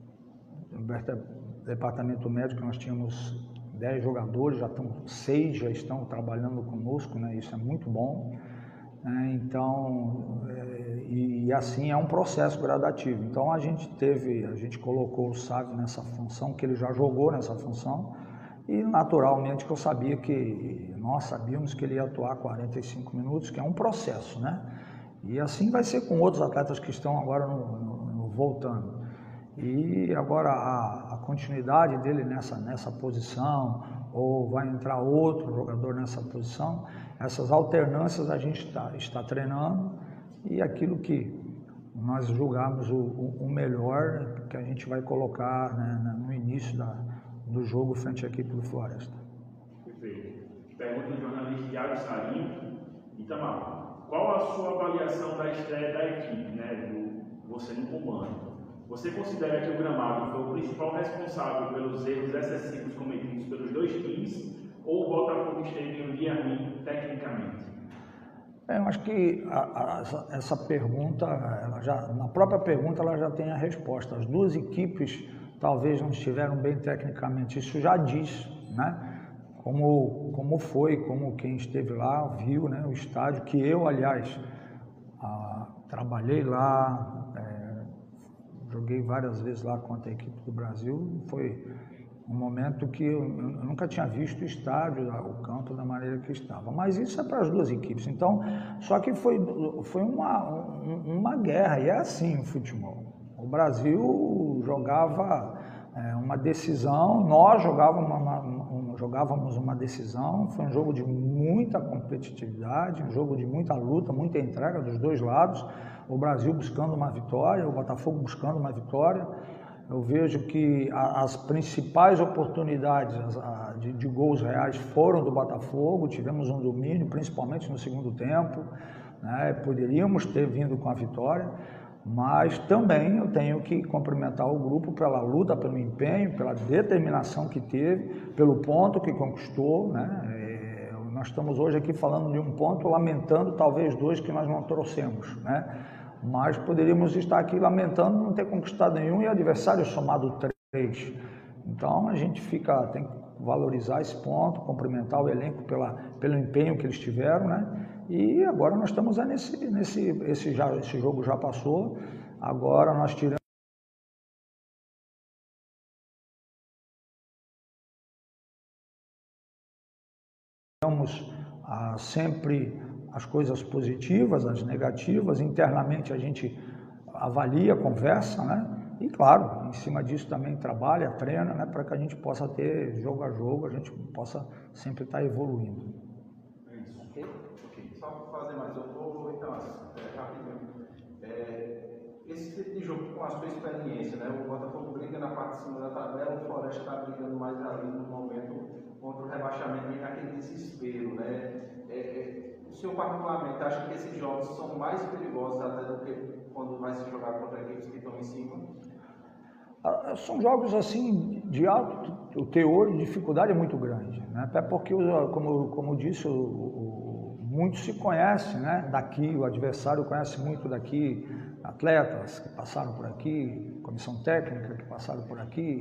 no departamento médico, nós tínhamos dez jogadores, já estão seis já estão trabalhando conosco, né? Isso é muito bom. É, então, é, e, e assim é um processo gradativo. Então a gente teve, a gente colocou o Sávio nessa função, que ele já jogou nessa função, e naturalmente que eu sabia que, nós sabíamos que ele ia atuar quarenta e cinco minutos, que é um processo, né? E assim vai ser com outros atletas que estão agora no, no, no voltando. E agora a, a continuidade dele nessa, nessa posição, ou vai entrar outro jogador nessa posição, essas alternâncias a gente está, está treinando, e aquilo que nós julgamos o, o, o melhor, que a gente vai colocar, né, no início da, do jogo frente à equipe do Floresta. Perfeito. Pergunta do jornalista Thiago Sarinho. Itamar, qual a sua avaliação da estreia da equipe, né, do você no comando? Você considera que o gramado foi o principal responsável pelos erros excessivos cometidos pelos dois times, ou o Botafogo esteve em um dia ruim tecnicamente? É, eu acho que a, a, essa, essa pergunta, ela já, na própria pergunta, ela já tem a resposta. As duas equipes talvez não estiveram bem tecnicamente, isso já diz, né? Como, como foi, como quem esteve lá viu, né? O estádio, que eu, aliás, a, trabalhei lá, é, joguei várias vezes lá contra a equipe do Brasil. Foi um momento que eu, eu nunca tinha visto o estádio, o campo da maneira que estava. Mas isso é para as duas equipes. Então, só que foi, foi uma, uma guerra, e é assim o futebol. O Brasil jogava é, uma decisão, nós jogávamos uma, uma, jogávamos uma decisão, foi um jogo de muita competitividade, um jogo de muita luta, muita entrega dos dois lados. O Brasil buscando uma vitória, o Botafogo buscando uma vitória. Eu vejo que a, as principais oportunidades a, de, de gols reais foram do Botafogo, tivemos um domínio, principalmente no segundo tempo, né? Poderíamos ter vindo com a vitória, mas também eu tenho que cumprimentar o grupo pela luta, pelo empenho, pela determinação que teve, pelo ponto que conquistou, né? É, nós estamos hoje aqui falando de um ponto, lamentando talvez dois que nós não trouxemos, né? Mas poderíamos estar aqui lamentando não ter conquistado nenhum e adversário somado três. Então a gente fica, tem que valorizar esse ponto, cumprimentar o elenco pela, pelo empenho que eles tiveram, né? E agora nós estamos nesse, nesse esse, já, esse jogo já passou, agora nós tiramos ah, sempre as coisas positivas, as negativas. Internamente a gente avalia, conversa, né? E claro, em cima disso também trabalha, treina, né? Para que a gente possa ter jogo a jogo, a gente possa sempre estar evoluindo. É isso. Ok? Ok. Só para fazer mais um pouco, então, é, rapidinho. É, esse tipo de jogo, com a sua experiência, né? O Botafogo briga na parte de cima da tabela, o Floresta está brigando mais ali no momento contra o rebaixamento e naquele desespero, né? É, é, o senhor particularmente acha que esses jogos são mais perigosos até do que quando vai se jogar contra equipes que estão em cima? São jogos assim de alto, o teor de dificuldade é muito grande, né? Até porque, como, como disse, o, o, muito se conhece, né? Daqui, o adversário conhece muito daqui, atletas que passaram por aqui, comissão técnica que passaram por aqui,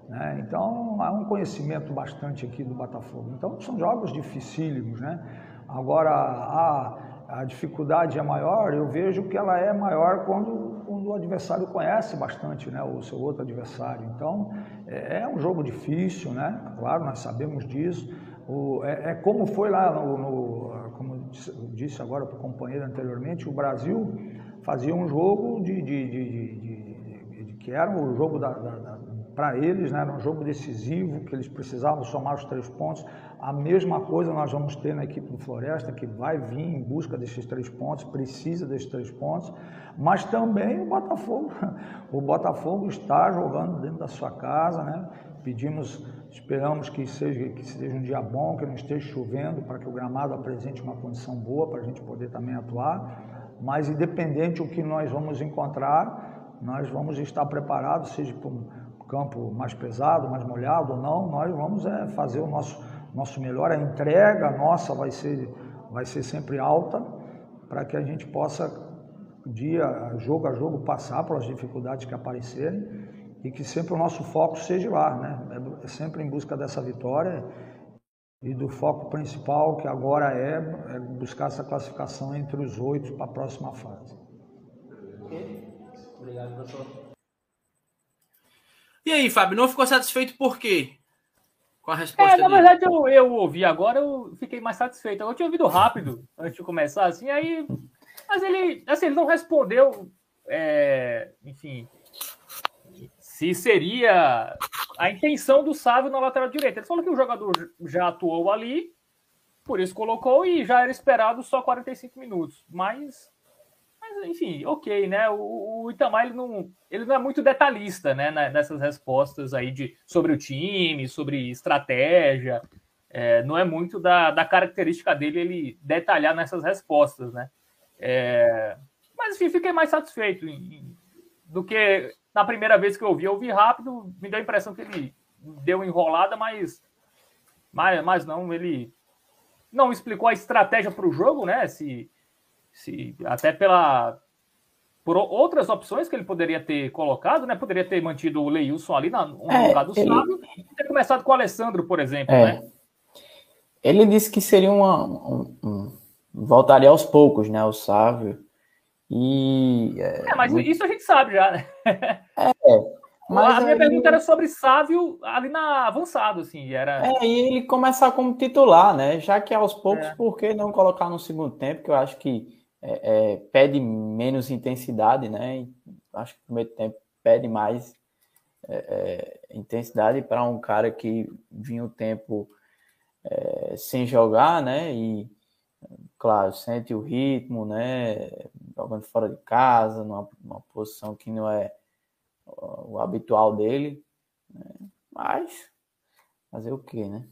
né? Então, há um conhecimento bastante aqui do Botafogo. Então, são jogos dificílimos, né? Agora, a, a dificuldade é maior, eu vejo que ela é maior quando, quando o adversário conhece bastante, né, o seu outro adversário. Então, é, é um jogo difícil, né? Claro, nós sabemos disso. O, é, é como foi lá, no, no, como eu disse agora para o companheiro anteriormente, o Brasil fazia um jogo de, de, de, de, de, de que era o jogo da, da, da para eles, né, era um jogo decisivo, que eles precisavam somar os três pontos. A mesma coisa nós vamos ter na equipe do Floresta, que vai vir em busca desses três pontos, precisa desses três pontos, mas também o Botafogo, o Botafogo está jogando dentro da sua casa, né? Pedimos, esperamos que seja, que seja um dia bom, que não esteja chovendo, para que o gramado apresente uma condição boa para a gente poder também atuar, mas independente do que nós vamos encontrar, nós vamos estar preparados, seja para um campo mais pesado, mais molhado ou não, nós vamos é, fazer o nosso, nosso melhor, a entrega nossa vai ser, vai ser sempre alta, para que a gente possa, dia, jogo a jogo, passar pelas dificuldades que aparecerem e que sempre o nosso foco seja lá, né? É sempre em busca dessa vitória e do foco principal, que agora é, é buscar essa classificação entre os oito para a próxima fase. Ok. Obrigado, professor. E aí, Fábio, não ficou satisfeito por quê? Com a resposta É, na dele? verdade, eu, eu ouvi agora, eu fiquei mais satisfeito. Eu tinha ouvido rápido antes de começar, assim, aí... Mas ele, assim, ele não respondeu, é, enfim, se seria a intenção do Sávio na lateral direita. Ele falou que o jogador já atuou ali, por isso colocou, e já era esperado só quarenta e cinco minutos. Mas... Mas, enfim, ok, né? O, o Itamar, ele não, ele não é muito detalhista, né? Nessas respostas aí de, sobre o time, sobre estratégia. É, não é muito da, da característica dele ele detalhar nessas respostas, né? É, mas, enfim, fiquei mais satisfeito em, do que na primeira vez que eu ouvi. Eu ouvi rápido, me deu a impressão que ele deu enrolada, mas, mas, mas não, ele não explicou a estratégia para o jogo, né? Se... Se, até pela, por outras opções que ele poderia ter colocado, né? Poderia ter mantido o Leilson ali na, no É, lugar do ele- Sávio e ter começado com o Alessandro, por exemplo, É. né? Ele disse que seria uma. Um, um- voltaria aos poucos, né? O Sávio. E. É, É, mas muito- isso a gente sabe já, né? mas a minha aí- pergunta era sobre Sávio ali na avançado, assim, era... É, e ele começar como titular, né? Já que aos poucos, É. por que não colocar no segundo tempo? Que eu acho que é, é, pede menos intensidade, né? E acho que o primeiro tempo pede mais é, é, intensidade para um cara que vinha o tempo é, sem jogar, né? E, claro, sente o ritmo, né? Jogando fora de casa, numa, numa posição que não é o, o habitual dele, né? Mas fazer o quê, né?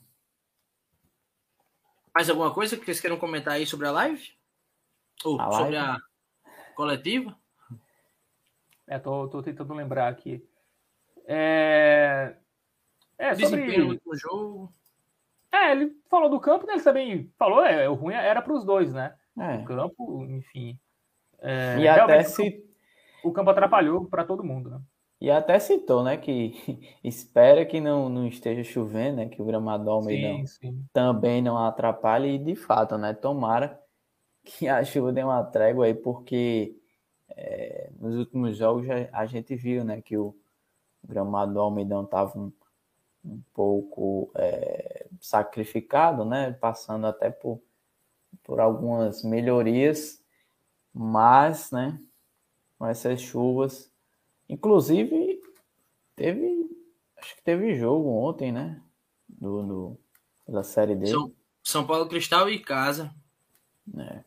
Mais alguma coisa que vocês queiram comentar aí sobre a live? Ou A sobre live? a coletiva? É, tô, tô tentando lembrar aqui. É, é Desempenho no sobre... último jogo. É, ele falou do campo, né? Ele também falou, é, o ruim era para os dois, né? É. O campo, enfim... É, E até realmente, se o campo atrapalhou para todo mundo, né? E até citou, né, que espera que não, não esteja chovendo, né, que o gramado do Almeidão Sim, sim. também não atrapalhe, e de fato, né, tomara que a chuva dê uma trégua aí, porque é, nos últimos jogos já, a gente viu, né, que o gramado do Almeidão estava um, um pouco é, sacrificado, né, passando até por, por algumas melhorias, mas, né, com essas chuvas... Inclusive, teve, acho que teve jogo ontem, né? Do, do, da série dele. São, São Paulo Cristal e Casa. É.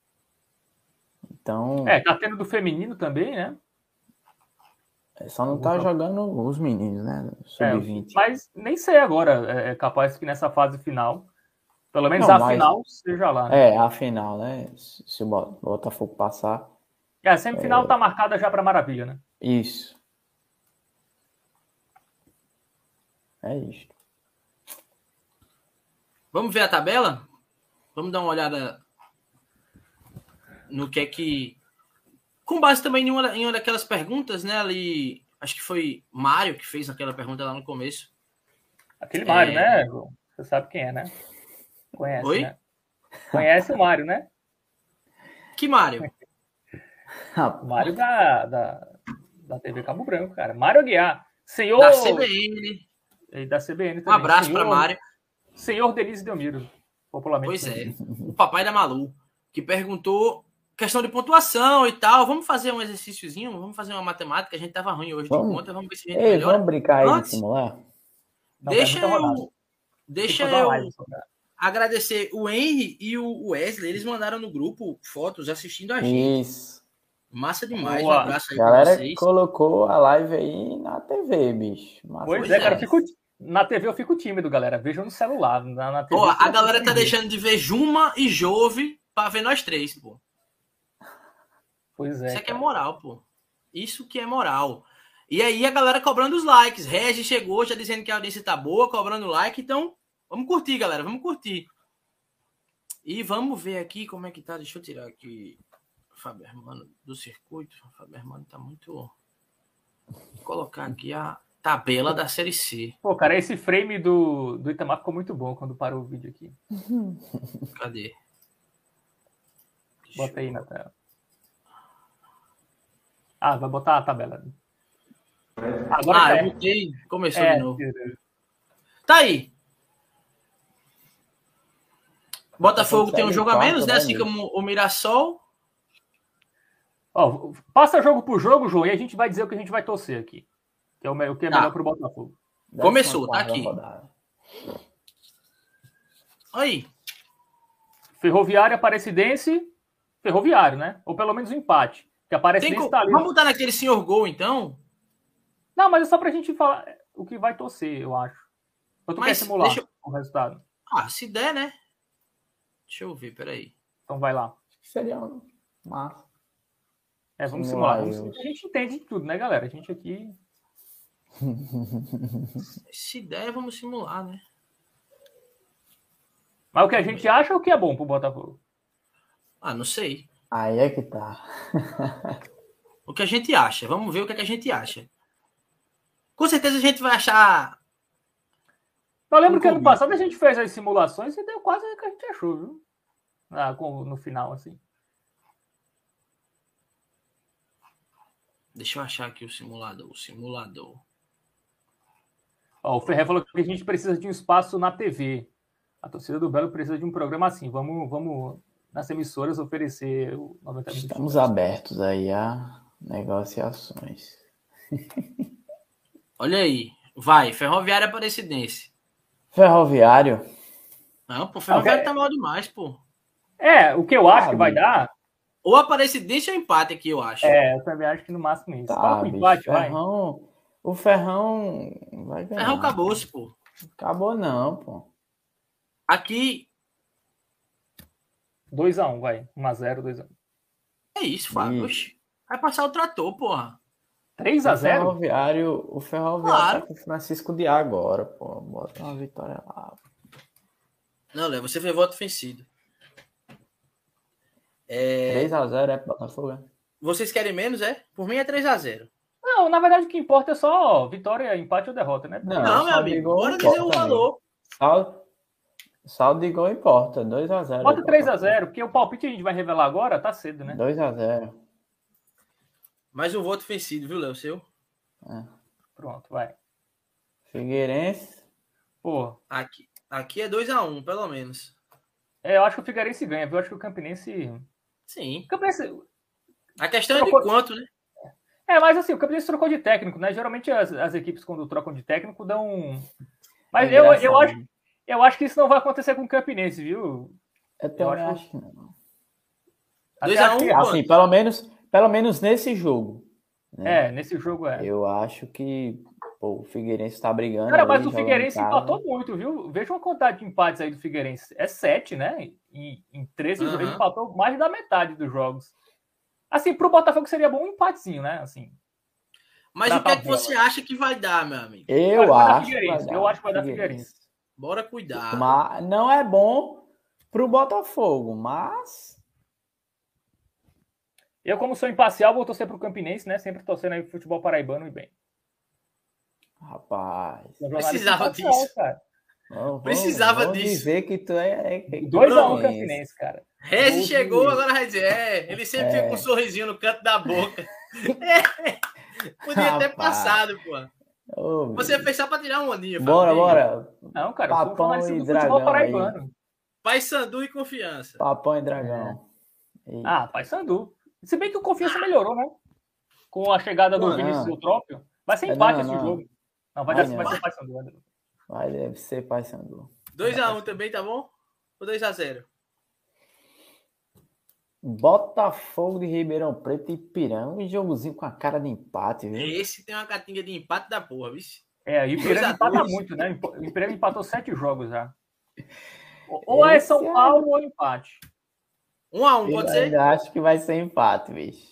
Então, É, tá tendo do feminino também, né? só não tá jogando os meninos, né? sub vinte. É, mas nem sei agora. É capaz que nessa fase final, pelo menos Não, a mas- final, seja lá. Né? É, a final, né? Se o Botafogo passar, É, a semifinal tá marcada já para Maravilha, né? isso. É isso. Vamos ver a tabela? Vamos dar uma olhada no que é que... Com base também em uma, em uma daquelas perguntas, né? Ali Acho que foi Mário que fez aquela pergunta lá no começo. Aquele Mário, É. né? Você sabe quem é, né? Conhece, Oi? né? Conhece o Mário, né? Que Mário? O Mário da, da, da T V Cabo Branco, cara. Mário Aguiar. Senhor... Da C B N. E da C B N Um também. abraço Senhor, para Mário. Senhor Denise Delmiro, popularmente. Pois é. conhecido. O papai da Malu, que perguntou questão de pontuação e tal. Vamos fazer um exercíciozinho? Vamos fazer uma matemática? A gente tava ruim hoje Vamos. de conta. Vamos ver se a gente Ei, melhora. vamos brincar aí de Antes, simular? Não, deixa cara, muita rodada. eu, Tem que deixa fazer uma eu live sobre ela. agradecer o Henry e o Wesley. Eles mandaram no grupo fotos assistindo a gente. Isso. Massa demais. Boa. Um abraço aí A pra galera vocês. colocou a live aí na T V, bicho. Massa Pois Pois é, é. cara. Eu fico, na T V eu fico tímido, galera. Vejam no celular. Na, na T V, Ó, você a já galera fica tá tímido. deixando de ver Juma e Jove pra ver nós três, pô. Pois é. Isso aqui é cara. moral, pô. Isso que é moral. E aí a galera cobrando os likes. Regis chegou já dizendo que a audiência tá boa, cobrando like. Então, vamos curtir, galera. Vamos curtir. E vamos ver aqui como é que tá. Deixa eu tirar aqui o Fábio Hermano do circuito. O Fábio Hermano tá muito... Vou colocar aqui a tabela da Série C. Pô, cara, esse frame do, do Itamar ficou muito bom quando parou o vídeo aqui. Cadê? Deixa Bota aí eu- na tela. Ah, vai botar a tabela. Agora Ah, tá. eu botei. Começou É, de novo. Tá aí. Botafogo tem um jogo a menos, né? Assim como o Mirassol. Ó, passa jogo por jogo, João, e a gente vai dizer o que a gente vai torcer aqui. Que é o, me- o que é Tá. melhor pro Botafogo. Começou, tá Décima quarta aqui. rodada. Aí. Ferroviária, Aparecidense, Ferroviário, né? Ou pelo menos um empate. Que a Tem Aparecidense co- tá ali. Vamos botar naquele senhor gol, então? Não, mas é só pra gente falar o que vai torcer, eu acho. Ou tu Mas quer simular deixa eu- o resultado? Ah, se der, né? Deixa eu ver, peraí. Então vai lá. Seria um massa. É, vamos Simular simular. aí, Vamos- hoje. a gente entende de tudo, né, galera? A gente aqui. Se der, vamos simular, né? Mas o que a gente acha é o que é bom pro Botafogo. Ah, não sei. Aí é que tá. O que a gente acha. Vamos ver o que, é que a gente acha. Com certeza a gente vai achar. Eu lembro que ano Concluído. passado a gente fez as simulações e deu quase o que a gente achou, viu? Ah, com- no final, assim. Deixa eu achar aqui o simulador. O simulador. Ó, o Ferré falou que a gente precisa de um espaço na T V. A torcida do Belo precisa de um programa assim. Vamos, vamos nas emissoras oferecer o noventa minutos. Estamos abertos aí a negociações. Olha aí. Vai, Ferroviária Aparecidense. Ferroviário. Não, pô, Ferroviária Ok. tá mal demais, pô. É, o que eu acho Ah, que vai bicho. dar, Ou Aparecidense ou empate aqui, eu acho. é, eu também acho que no máximo isso. Tá, Fala com bicho. empate, vai. Ferrão, o Ferrão vai ganhar. Ferrão acabou-se, pô. Acabou não, pô. Aqui dois a um, vai. um a zero, dois a um. é isso, Fábio. Isso. Oxi. Vai passar o trator, porra. três a O zero? Ferroviário, o Ferroviário Claro. tá com o Francisco de agora, pô. Bota uma vitória lá. Não, Léo, você fez voto vencido. É, três a zero é pro Botafogo, né? vocês querem menos, é? Por mim é três a zero. Não, na verdade o que importa é só vitória, empate ou derrota, né? Não, Não, meu saldo de amigo. gol Bora importa dizer o também. valor. Saldo, saldo de gol importa. dois a zero. Bota três a zero, porque o palpite a gente vai revelar agora, tá cedo, né? dois a zero. Mais um voto vencido, viu, Léo? Seu? Pronto, vai. Figueirense. Pô, Aqui, aqui é dois a um, pelo menos. é, eu acho que o Figueirense ganha, viu? Eu acho que o Campinense... Sim. O Campinense... A questão é de Trocou- quanto, né? É, mas assim, o Campinense trocou de técnico, né? Geralmente as, as equipes, quando trocam de técnico, dão... um- Mas É eu, eu, engraçado. acho, eu acho que isso não vai acontecer com o Campinense, viu? Eu também acho- acho que não. Até dois a acho um, que- pô. Assim, pelo menos, pelo menos nesse jogo. Né? É, nesse jogo é. Eu acho que pô, o Figueirense tá brigando. Cara, ali, mas o jogando em Figueirense casa. empatou muito, viu? Veja uma quantidade de empates aí do Figueirense. É sete, né? E em treze Aham. jogos ele empatou mais da metade dos jogos. Assim, pro Botafogo seria bom um empatezinho, né? Assim. Mas Na o que é que tabela. você acha que vai dar, meu amigo? Eu Cara, vai dar acho. que Figueirense. vai Eu dar acho que vai dar Figueirense. Bora cuidar. Mas não é bom pro Botafogo, mas Eu, como sou imparcial, vou torcer pro Campinense, né? Sempre torcendo aí pro futebol paraibano e bem. Rapaz. Precisava disso. Cara. Vamos, Precisava vamos disso. dizer que tu é. é dois a um Campinense, cara. Rezi Gol chegou, de- agora vai dizer. É, ele sempre É. fica com um sorrisinho no canto da boca. É, podia ter Rapaz. passado, pô. Ô, meu Você Deus. fez só pra tirar uma ondinha. Bora, Fábio. bora. Não, cara, eu sou um Papão jornalista e do futebol Dragão aí. paraibano. Paysandu e confiança. Papão e dragão. E- Ah, Paysandu. Se bem que o Confiança melhorou, né? Com a chegada do Não, Vinícius não. Eutrópio. Vai ser É, empate não, esse não. jogo. Não, vai, Vai dar, não. vai ser Paysandu. André. Vai, deve ser Paysandu. dois a um também, tá bom? Ou dois a zero? Botafogo de Ribeirão Preto e Pirão. Um jogozinho com a cara de empate, viu? Esse tem uma catinga de empate da porra, vixe. É, e o Ipiranga dois a empata dois. muito, né? O Ipiranga empatou sete jogos já. Ou é Esse São é- Paulo ou empate. um a um, Eu pode ser? ainda acho que vai ser empate, bicho.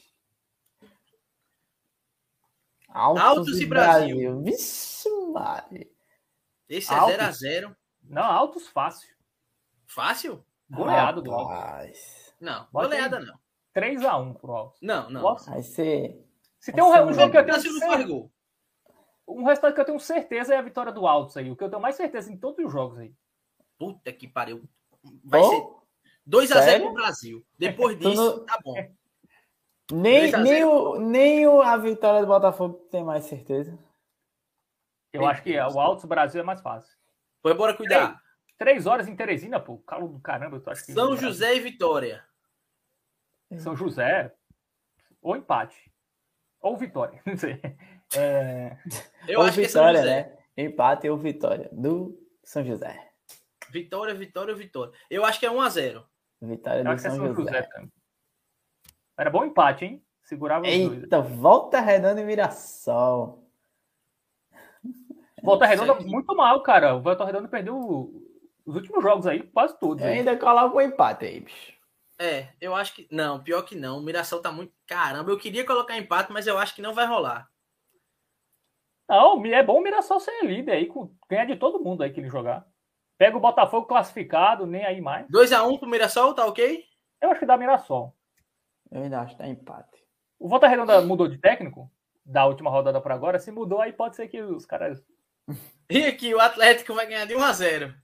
Altos, Altos e e Brasil. Brasil. Vixe, Maria. Esse é Altos. zero a zero. Não, Altos fácil. Fácil? Goleado do Altos. Rapaz. Não, Bota goleada aí. não. três a um pro Altos. Não, não. Nossa. Vai ser. Se tem um, Nossa, um jogo que eu O tenho Brasil não faz certeza, gol. um resultado que eu tenho certeza é a vitória do Altos aí. O que eu tenho mais certeza em todos os jogos aí. Puta que pariu. Vai Oh, ser dois a zero sério? pro Brasil. Depois Tu disso, não- tá bom. Nem, dois a nem, zero. o, nem o, a vitória do Botafogo tem mais certeza. Eu Meu acho que Deus. o Altos Brasil é mais fácil. Pois bora cuidar. Três horas em Teresina, pô. Calo do caramba, eu acho que. São José e Vitória. São José. Ou empate. Ou vitória. Não sei. É, Eu ou acho que é São vitória, José. né? Empate ou vitória. Do São José. Vitória, Vitória, Vitória. Eu acho que é um a zero. Vitória eu do acho que é São São José. José também. Era bom empate, hein? Segurava os dois. Eita, Volta Redonda e Mirassol. Volta Redonda Certo. muito mal, cara. O Volta Redonda perdeu os últimos jogos aí, quase todos. Eu aí. ainda coloco o empate aí, bicho. É, eu acho que. Não, pior que não. O Mirassol tá muito. Caramba, eu queria colocar empate, mas eu acho que não vai rolar. Não, é bom o Mirassol ser líder aí, com- ganhar de todo mundo aí que ele jogar. Pega o Botafogo classificado, nem aí mais. dois a um pro Mirassol, tá ok? Eu acho que dá Mirassol. Eu ainda acho que tá empate. O Volta Redonda mudou de técnico da última rodada para agora. Se mudou, aí pode ser que os caras. E aqui, o Atlético vai ganhar de um a zero.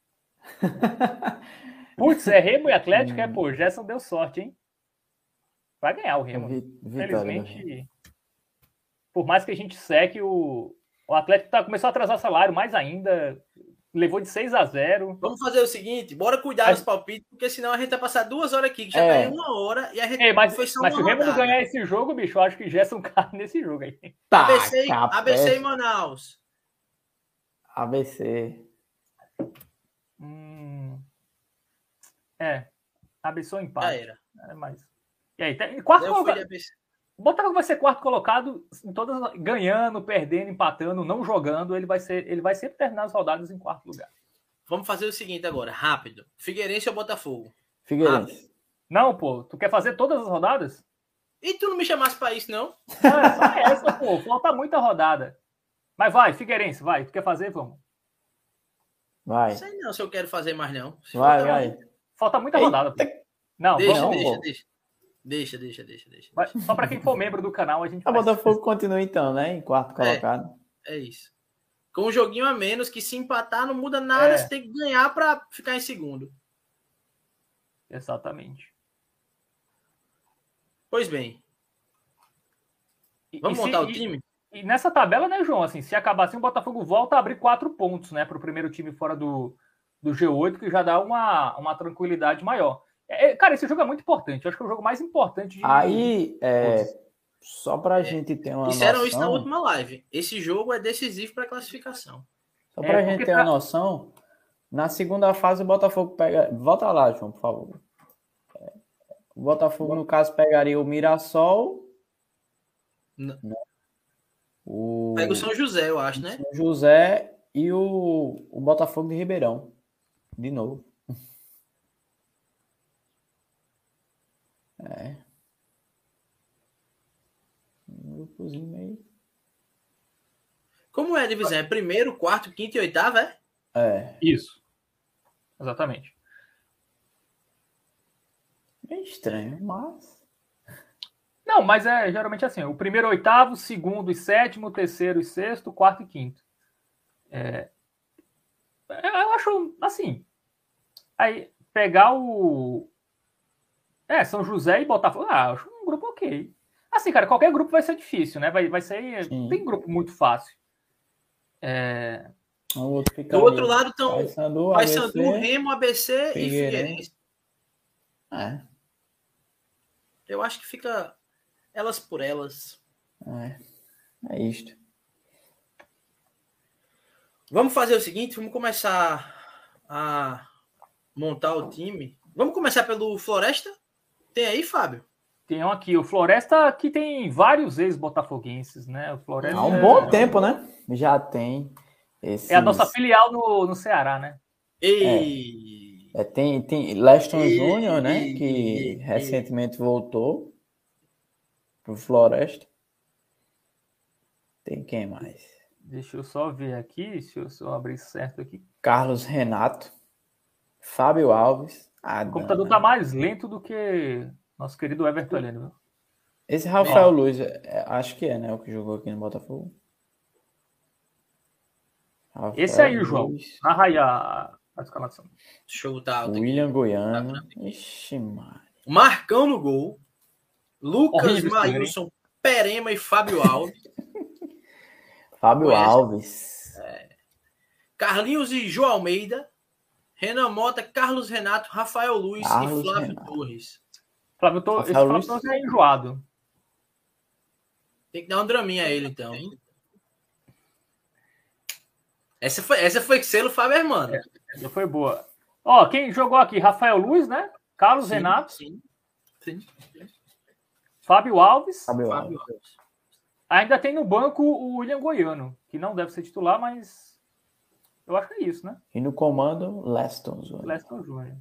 Putz, é Remo e Atlético, é, pô, Gerson deu sorte, hein? Vai ganhar o Remo. Vi- vitória do Remo. Infelizmente, por mais que a gente seque, o, o Atlético tá, começou a atrasar salário mais ainda. Levou de seis a zero. Vamos fazer o seguinte, bora cuidar Mas- dos palpites, porque senão a gente vai passar duas horas aqui, que já É. tá em uma hora, e a gente Ei, mas, foi só mas se uma o Remo não rodada. ganhar esse jogo, bicho, eu acho que Gerson cai nesse jogo aí. Tá, A B C, capaz. A B C e Manaus. A B C. Hum, é. Abençoa o Já empate. era. É, mas... E aí, tem- quarto Eu fui de colocado. A B C. O Botafogo vai ser quarto colocado em todas, as- ganhando, perdendo, empatando, não jogando. Ele vai ser, ele vai sempre terminar as rodadas em quarto lugar. Vamos fazer o seguinte agora, rápido. Figueirense ou Botafogo? Figueirense. Não, pô, tu quer fazer todas as rodadas? E tu não me chamasse pra isso, não? Não, é só essa, pô. Falta muita rodada. Mas vai, Figueirense, vai. Tu quer fazer? Vamos. Vai. Não sei não se eu quero fazer mais, não. Se Vai, falta vai. muito. Falta muita Eita. rodada. Pô. Não, Deixa, vamos. deixa, pô. deixa. Deixa, deixa, deixa, deixa. Vai- Só pra quem for membro do canal, a gente A faz. Botafogo continua então, né? Em quarto colocado. É isso. Com um joguinho a menos, que se empatar não muda nada, É. você tem que ganhar pra ficar em segundo. Exatamente. Pois bem, E- vamos e se- montar o e- time? E nessa tabela, né, João? Assim, se acabar assim, o Botafogo volta a abrir quatro pontos, né, para o primeiro time fora do, do G oito, que já dá uma, uma tranquilidade maior. É, é, cara, esse jogo é muito importante. Eu acho que é o jogo mais importante de. Aí, é, só pra gente ter uma Disseram noção. isso na última live. Esse jogo é decisivo para classificação. Só pra É, gente porque ter uma tá- noção, na segunda fase o Botafogo pega. Volta lá, João, por favor. É, O Botafogo, no caso, pegaria o Mirassol. Não. O Pega o São José, eu acho, né? São José e o, o Botafogo de Ribeirão. De novo. É. Um grupozinho aí. Como é a divisão? É primeiro, quarto, quinto e oitavo, é? É. Isso. Exatamente. É estranho, mas. Não, mas é geralmente assim, o primeiro, oitavo, segundo e sétimo, terceiro e sexto, quarto e quinto. É, eu acho, assim, aí pegar o... É, São José e Botafogo, ah, acho um grupo ok. Assim, cara, qualquer grupo vai ser difícil, né? Vai, vai ser... Sim. Tem grupo muito fácil. É... O outro Do outro lado estão Paysandu, Paysandu, A B C, Remo, A B C e Figueirense. Figueirense. É, Eu acho que fica elas por elas. é, é isto. Vamos fazer o seguinte, vamos começar a montar o time. Vamos começar pelo Floresta? Tem aí, Fábio? Tem um aqui, o Floresta, que tem vários ex-botafoguenses, né? O Floresta Há um é, bom tempo, né? Já tem esses... é a nossa filial no, no Ceará, né? E... É, tem, tem Leston E- Júnior, né? e- Que e- recentemente voltou pro Floresta. Tem quem mais? Deixa eu só ver aqui, se eu só abrir certo aqui. Carlos Renato, Fábio Alves. Ah, O computador tá mais lento do que nosso querido Everton Heleno, viu? Esse Rafael Luiz, é, acho que é, né? O que jogou aqui no Botafogo. Rafael Esse aí, João. Luiz, Narra aí a, a escalação. Show tá alto aqui. William Goiano. Ixi, mano. Marcão no gol. Lucas, Horrível esse Maílson, Perema e Fábio Alves. Fábio Conhece? Alves. Carlinhos e João Almeida. Renan Mota, Carlos Renato, Rafael Luiz Carlos e Flávio Renato. Torres. Flávio Torres, esse Rafael Flávio Luiz. Torres é enjoado. Tem que dar um draminha a ele, então. Essa foi, essa foi selo Fábio Hermano. Essa foi boa. Ó, quem jogou aqui? Rafael Luiz, né? Carlos Sim, Renato, Sim, sim. Fábio Alves. Fábio Fábio Alves. Alves. Ainda tem no banco o William Goiano, que não deve ser titular, mas eu acho que é isso, né? E no comando, Leston Júnior. Leston Júnior.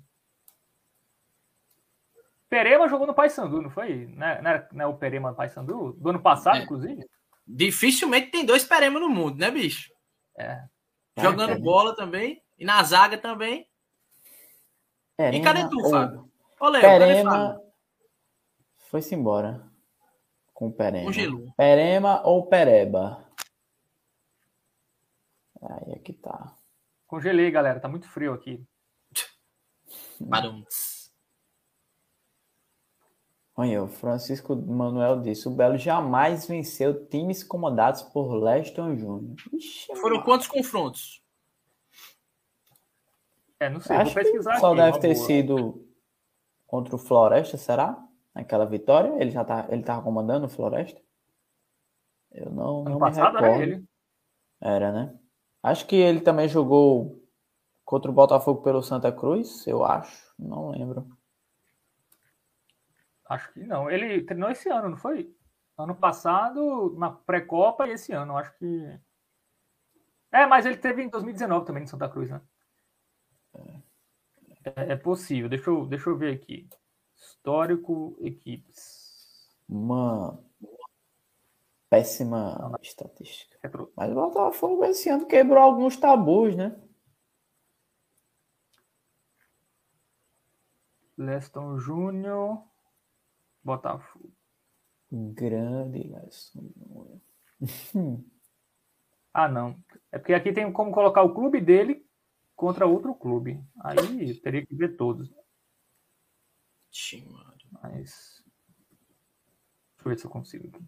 Perema jogou no Paysandu, não foi? Não é, não é, não é o Perema no Paysandu? Do ano passado, É. inclusive? Dificilmente tem dois Perema no mundo, né, bicho? É. Jogando É, bola também. E na zaga também. Perema, E cadê tu, ou- Fábio? Ô, Léo, cadê Perema Fábio? foi-se embora com o Perema. Congelou. Perema ou Pereba? Aí é que tá. Congelei, galera. Tá muito frio aqui. Badum. Olha, o Francisco Manuel disse: o Belo jamais venceu times comandados por Leston Júnior. Ixi, Foram mano. quantos confrontos? É, não sei. Acho Vou pesquisar que só aqui. deve uma ter boa. sido contra o Floresta, será? Aquela vitória? Ele já tá, ele tava comandando o Floresta? Eu não, Ano não me passado recordo. era ele. Era, né? Acho que ele também jogou contra o Botafogo pelo Santa Cruz, eu acho. Não lembro. Acho que não. Ele treinou esse ano, não foi? Ano passado, na pré-copa, e esse ano. Acho que. É, mas ele teve em dois mil e dezenove também no Santa Cruz, né? É, é possível. Deixa eu, deixa eu ver aqui. Histórico, equipes. Uma péssima estatística. Retro- Mas o Botafogo esse ano quebrou alguns tabus, né? Leston Júnior. Botafogo. Grande Leston Júnior. Ah, não. É porque aqui tem como colocar o clube dele contra outro clube. Aí teria que ver todos. Ixi, mano. Mas. Deixa eu ver se eu consigo aqui.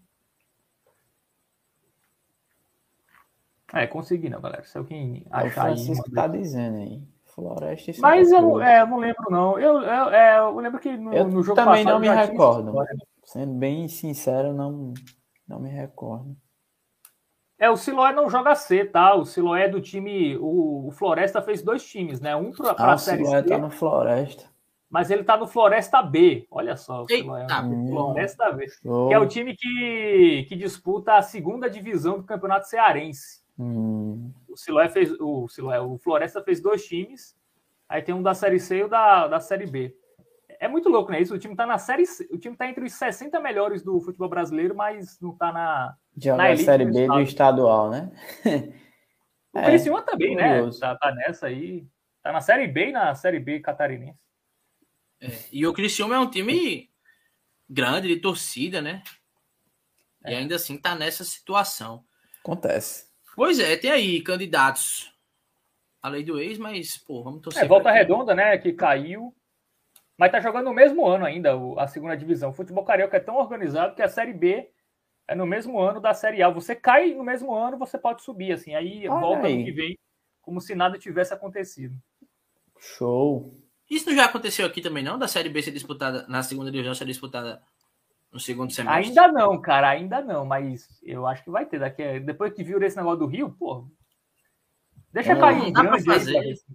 É, consegui não, galera. Se alguém É o achar aí. Francisco tá dizendo aí. Floresta e Santa Mas eu, Cruz. é, eu não lembro, não. Eu, eu, é, eu lembro que no, Eu no jogo também passado não me já tinha recordo. essa história. Sendo bem sincero, não, não me recordo. É, o Siloé não joga C, tá? O Siloé é do time. O, o Floresta fez dois times, né? Um pra, pra Ah, o Série Siloé C, tá no Floresta. mas ele tá no Floresta B. Olha só, o Siloé. Eita, no Floresta B. Show. Que é o time que, que disputa a segunda divisão do Campeonato Cearense. Hum, O Siloé fez. O, Siloé, o Floresta fez dois times. Aí tem um da Série C e o da, da Série B. É muito louco, né? Isso, o time tá na Série C. O time tá entre os sessenta melhores do futebol brasileiro, mas não tá na. joga Na a elite Série do B do estado. estadual, né? O É, Criciúma também, né? curioso. Tá, tá nessa aí. Tá na Série B e na Série B catarinense. É, e o Criciúma é um time grande de torcida, né? E É. ainda assim tá nessa situação. Acontece. Pois é, tem aí candidatos à lei do ex, mas, pô, vamos torcer. É, Volta pra quem? Redonda, né, que caiu, mas tá jogando no mesmo ano ainda, o- a segunda divisão. O futebol carioca é tão organizado que a Série B é no mesmo ano da Série A. Você cai no mesmo ano, você pode subir, assim, aí Olha volta aí. no que vem, como se nada tivesse acontecido. Show. Isso não já aconteceu aqui também, não? Da Série B ser disputada na segunda divisão, ser disputada no segundo semestre? Ainda não, cara, ainda não, mas eu acho que vai ter. Daqui a... Depois que viu esse negócio do Rio, pô, deixa Hum, cair não um dá pra grande aí. fazer. pra ver se-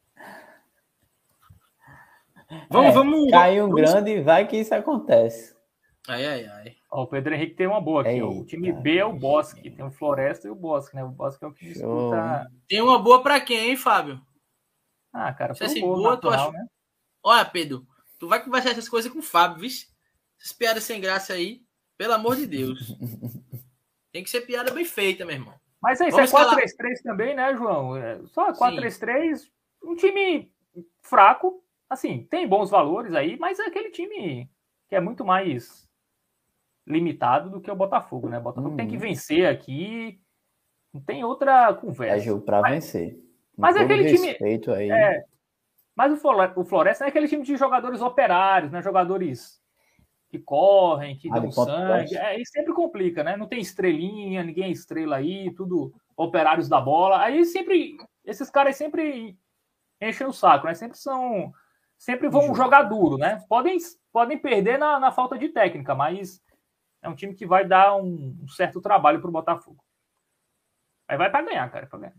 Vamos, É, vamos. cai um vamos... grande, vai que isso acontece. Ai, ai, ai. Ó, o Pedro Henrique tem uma boa aqui. Ó. O Eita, time B é o Bosque. bichinho. Tem o Floresta e o Bosque, né? O Bosque é o que Show, disputa. Tem uma boa pra quem, hein, Fábio? Ah, cara, Se foi essa um gol boa, tu natural, acha- né? Olha, Pedro, tu vai conversar essas coisas com o Fábio, viu? Essas piadas sem graça aí, pelo amor de Deus. Tem que ser piada bem feita, meu irmão. Mas é isso, Vamos é quatro escalar. três três também, né, João? É só Sim. quatro três três, um time fraco, assim, tem bons valores aí, mas é aquele time que é muito mais limitado do que o Botafogo, né? O Botafogo Uhum. tem que vencer aqui, não tem outra É conversa. jogo pra vencer. Com mas é todo aquele time- respeito aí. É, mas o Flore- o Floresta é aquele time de jogadores operários, né? Jogadores que correm, que Ah, dão de ponto sangue. forte. É, e sempre complica, né? Não tem estrelinha, ninguém é estrela aí, tudo operários da bola. Aí sempre, esses caras sempre enchem o saco, né? Sempre são, sempre vão Justo. jogar duro, né? Podem, podem perder na, na falta de técnica, mas é um time que vai dar um, um certo trabalho pro Botafogo. Aí vai pra ganhar, cara, pra ganhar.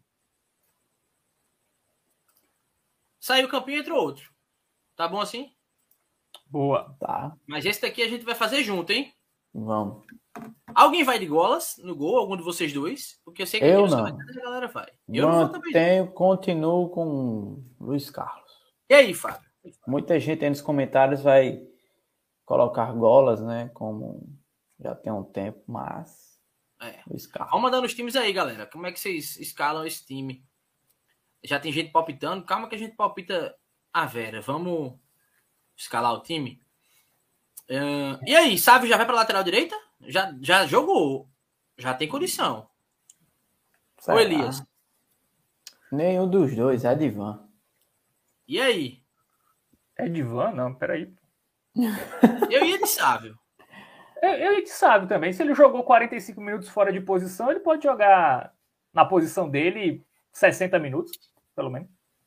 Saiu o campinho e entrou outro. Tá bom assim? Boa. Tá, Mas esse daqui a gente vai fazer junto, hein? vamos. Alguém vai de golas no gol? Algum de vocês dois? Porque eu sei que Eu aqui nos não. comentários a galera vai. Eu não vou também. Mantenho, continuo com Luiz Carlos. E aí, Fábio? Muita gente aí nos comentários vai colocar golas, né? Como já tem um tempo, mas É. Luiz Carlos. Vamos mandando os times aí, galera. Como é que vocês escalam esse time? Já tem gente palpitando. Calma que a gente palpita a Vera. Vamos escalar o time? Uh, e aí, Sávio já vai para lateral direita? Já, já jogou. Já tem condição. Será? Ô, Elias. Nenhum dos dois, é Divan. E aí? É Divan? Não, peraí. Eu ia de Sávio. Ele que sabe também. Se ele jogou quarenta e cinco minutos fora de posição, ele pode jogar na posição dele sessenta minutos, pelo menos.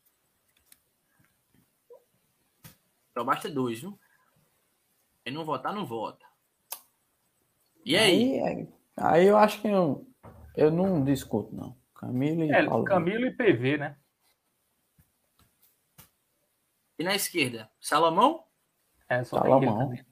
Só basta dois, viu? Quem não votar, não vota. E aí? Aí, é- aí eu acho que eu, eu não discuto, não. Camilo e É, Paulo. Camilo e P V, né? E na esquerda? Salomão? É, só tem ele Salomão. também.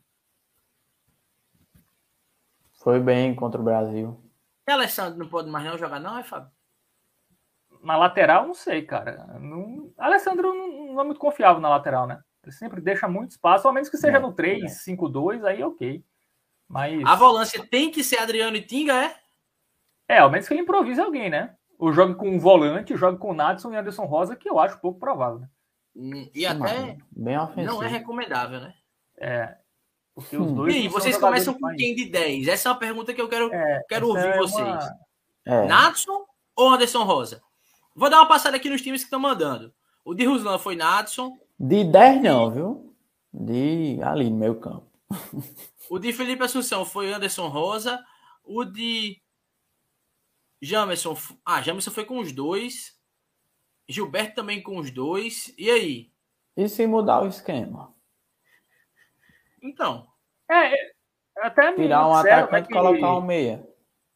Foi bem contra o Brasil. E Alessandro não pode mais não jogar, não, é, Fábio? Na lateral, não sei, cara. Não... Alessandro não, não é muito confiável na lateral, né? Ele sempre deixa muito espaço, ao menos que seja É, no três cinco dois, aí ok. Mas. A volância tem que ser Adriano e Tinga, é? É, ao menos que ele improvise alguém, né? Ou jogue com um volante, jogue com o Nadson e Anderson Rosa, que eu acho pouco provável, né? Hum, E Sim, até mas bem ofensivo. não é recomendável, né? É. Porque os Hum. dois. E aí, não são vocês jogadores começam com mais- quem de dez? Essa é uma pergunta que eu quero, É, quero essa ouvir é vocês. uma- É. Nadson ou Anderson Rosa? Vou dar uma passada aqui nos times que estão mandando. O de Ruslan foi Nadson. De dez não, viu? De ali no meio campo. O de Felipe Assunção foi Anderson Rosa. O de Jamerson... Ah, Jamerson foi com os dois. Gilberto também com os dois. E aí? E se mudar o esquema? Então, É, é, até me Tirar um disseram, atacante né, e que- colocar um meia.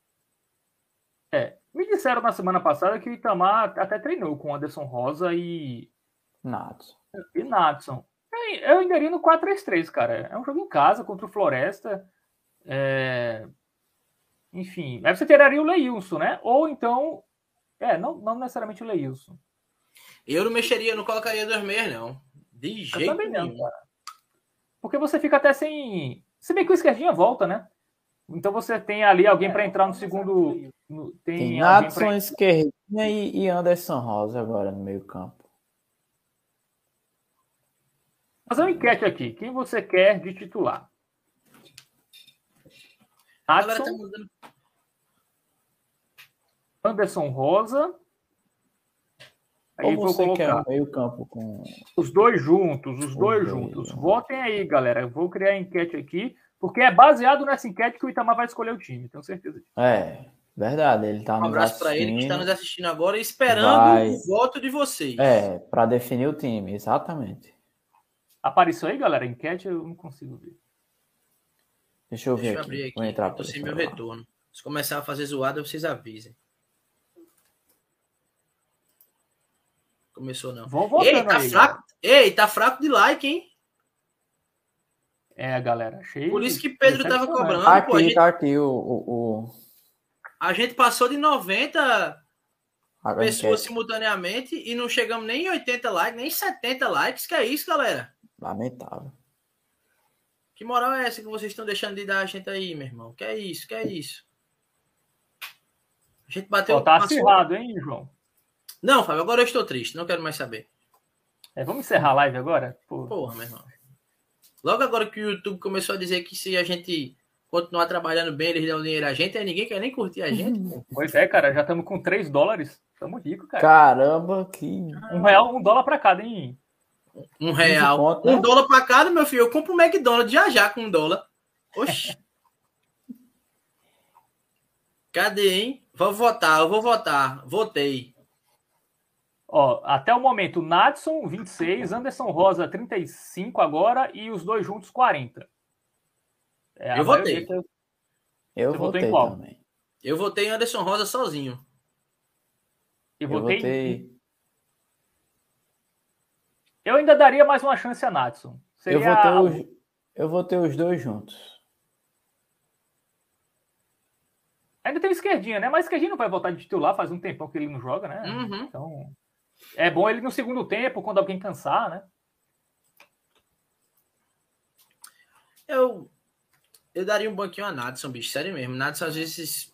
É, me disseram na semana passada que o Itamar até treinou com Anderson Rosa e, Natos. e Nadson. É, eu ainda iria no quatro três três, cara. É um jogo em casa contra o Floresta. É, enfim, aí você tiraria o Leilson, né? Ou então. É, não, não necessariamente o Leilson. eu não mexeria, não colocaria dois meias, não. De Eu jeito também não, nenhum. cara. Porque você fica até sem. Se bem que o esquerdinha volta, né? Então você tem ali alguém para entrar no segundo. no- tem Tem alguém Natson pra- esquerdinha e, e Anderson Rosa agora no meio campo. Fazer uma enquete aqui. Quem você quer de titular? A galera tá Adson, mandando. Anderson Rosa. Aí Ou vou você quer colocar um meio campo com... os dois juntos, os Os dois dois juntos. juntos. Votem aí, galera. Eu vou criar a enquete aqui, porque é baseado nessa enquete que o Itamar vai escolher o time, tenho certeza disso. É, verdade, ele tá Um nos abraço para ele que está assistindo. nos assistindo agora, esperando Vai. o voto de vocês. É, para definir o time, exatamente. Apareceu aí, galera? A enquete eu não consigo ver. Deixa eu ver Deixa eu aqui. abrir aqui. Vou entrar Eu tô pelo sem meu celular. retorno. Se começar a fazer zoada, vocês avisem. Começou não. Vão votando Ei, tá aí, fraco. Ei, tá fraco de like, hein? É, galera, achei. Por isso que Pedro tava decepcionante. cobrando. Tá pô, a, aqui, gente, tá aqui o, o, o- a gente passou de noventa a pessoas enquete. simultaneamente e não chegamos nem em oitenta likes, nem em setenta likes. Que é isso, galera? Lamentável. Que moral é essa que vocês estão deixando de dar a gente aí, meu irmão? Que é isso, que é isso? A gente bateu... Ó, tá passou- acirrado, hein, João? Não, Fábio, agora eu estou triste. Não quero mais saber. É, vamos encerrar a live agora? Pô, Porra, meu irmão. Logo agora que o YouTube começou a dizer que se a gente continuar trabalhando bem, eles dão dinheiro a gente, aí ninguém quer nem curtir a gente. Pô. pois é, cara, já estamos com três dólares. Estamos ricos, cara. Caramba, que. Um real, um dólar pra cada, hein? Um real. conto, né? Um dólar pra cada, meu filho. Eu compro um McDonald's já já com um dólar. Oxi. Cadê, hein? Vou votar, eu vou votar. Votei. Ó, até o momento, Nadson, vinte e seis, Anderson Rosa, trinta e cinco agora e os dois juntos, quarenta. É, a Eu maioria votei. que eu- Eu Você votou em votei qual? também. Eu votei em Anderson Rosa sozinho. Eu Eu votei. votei. Eu ainda daria mais uma chance a Nadson. Eu Seria... votei, os, eu votei os dois juntos. Ainda tem o Esquerdinha, né? Mas o Esquerdinha não vai voltar de titular, faz um tempão que ele não joga, né? Uhum. Então, é bom ele no segundo tempo, quando alguém cansar, né? Eu, eu daria um banquinho a Nadson, bicho. Sério mesmo. Nadson às vezes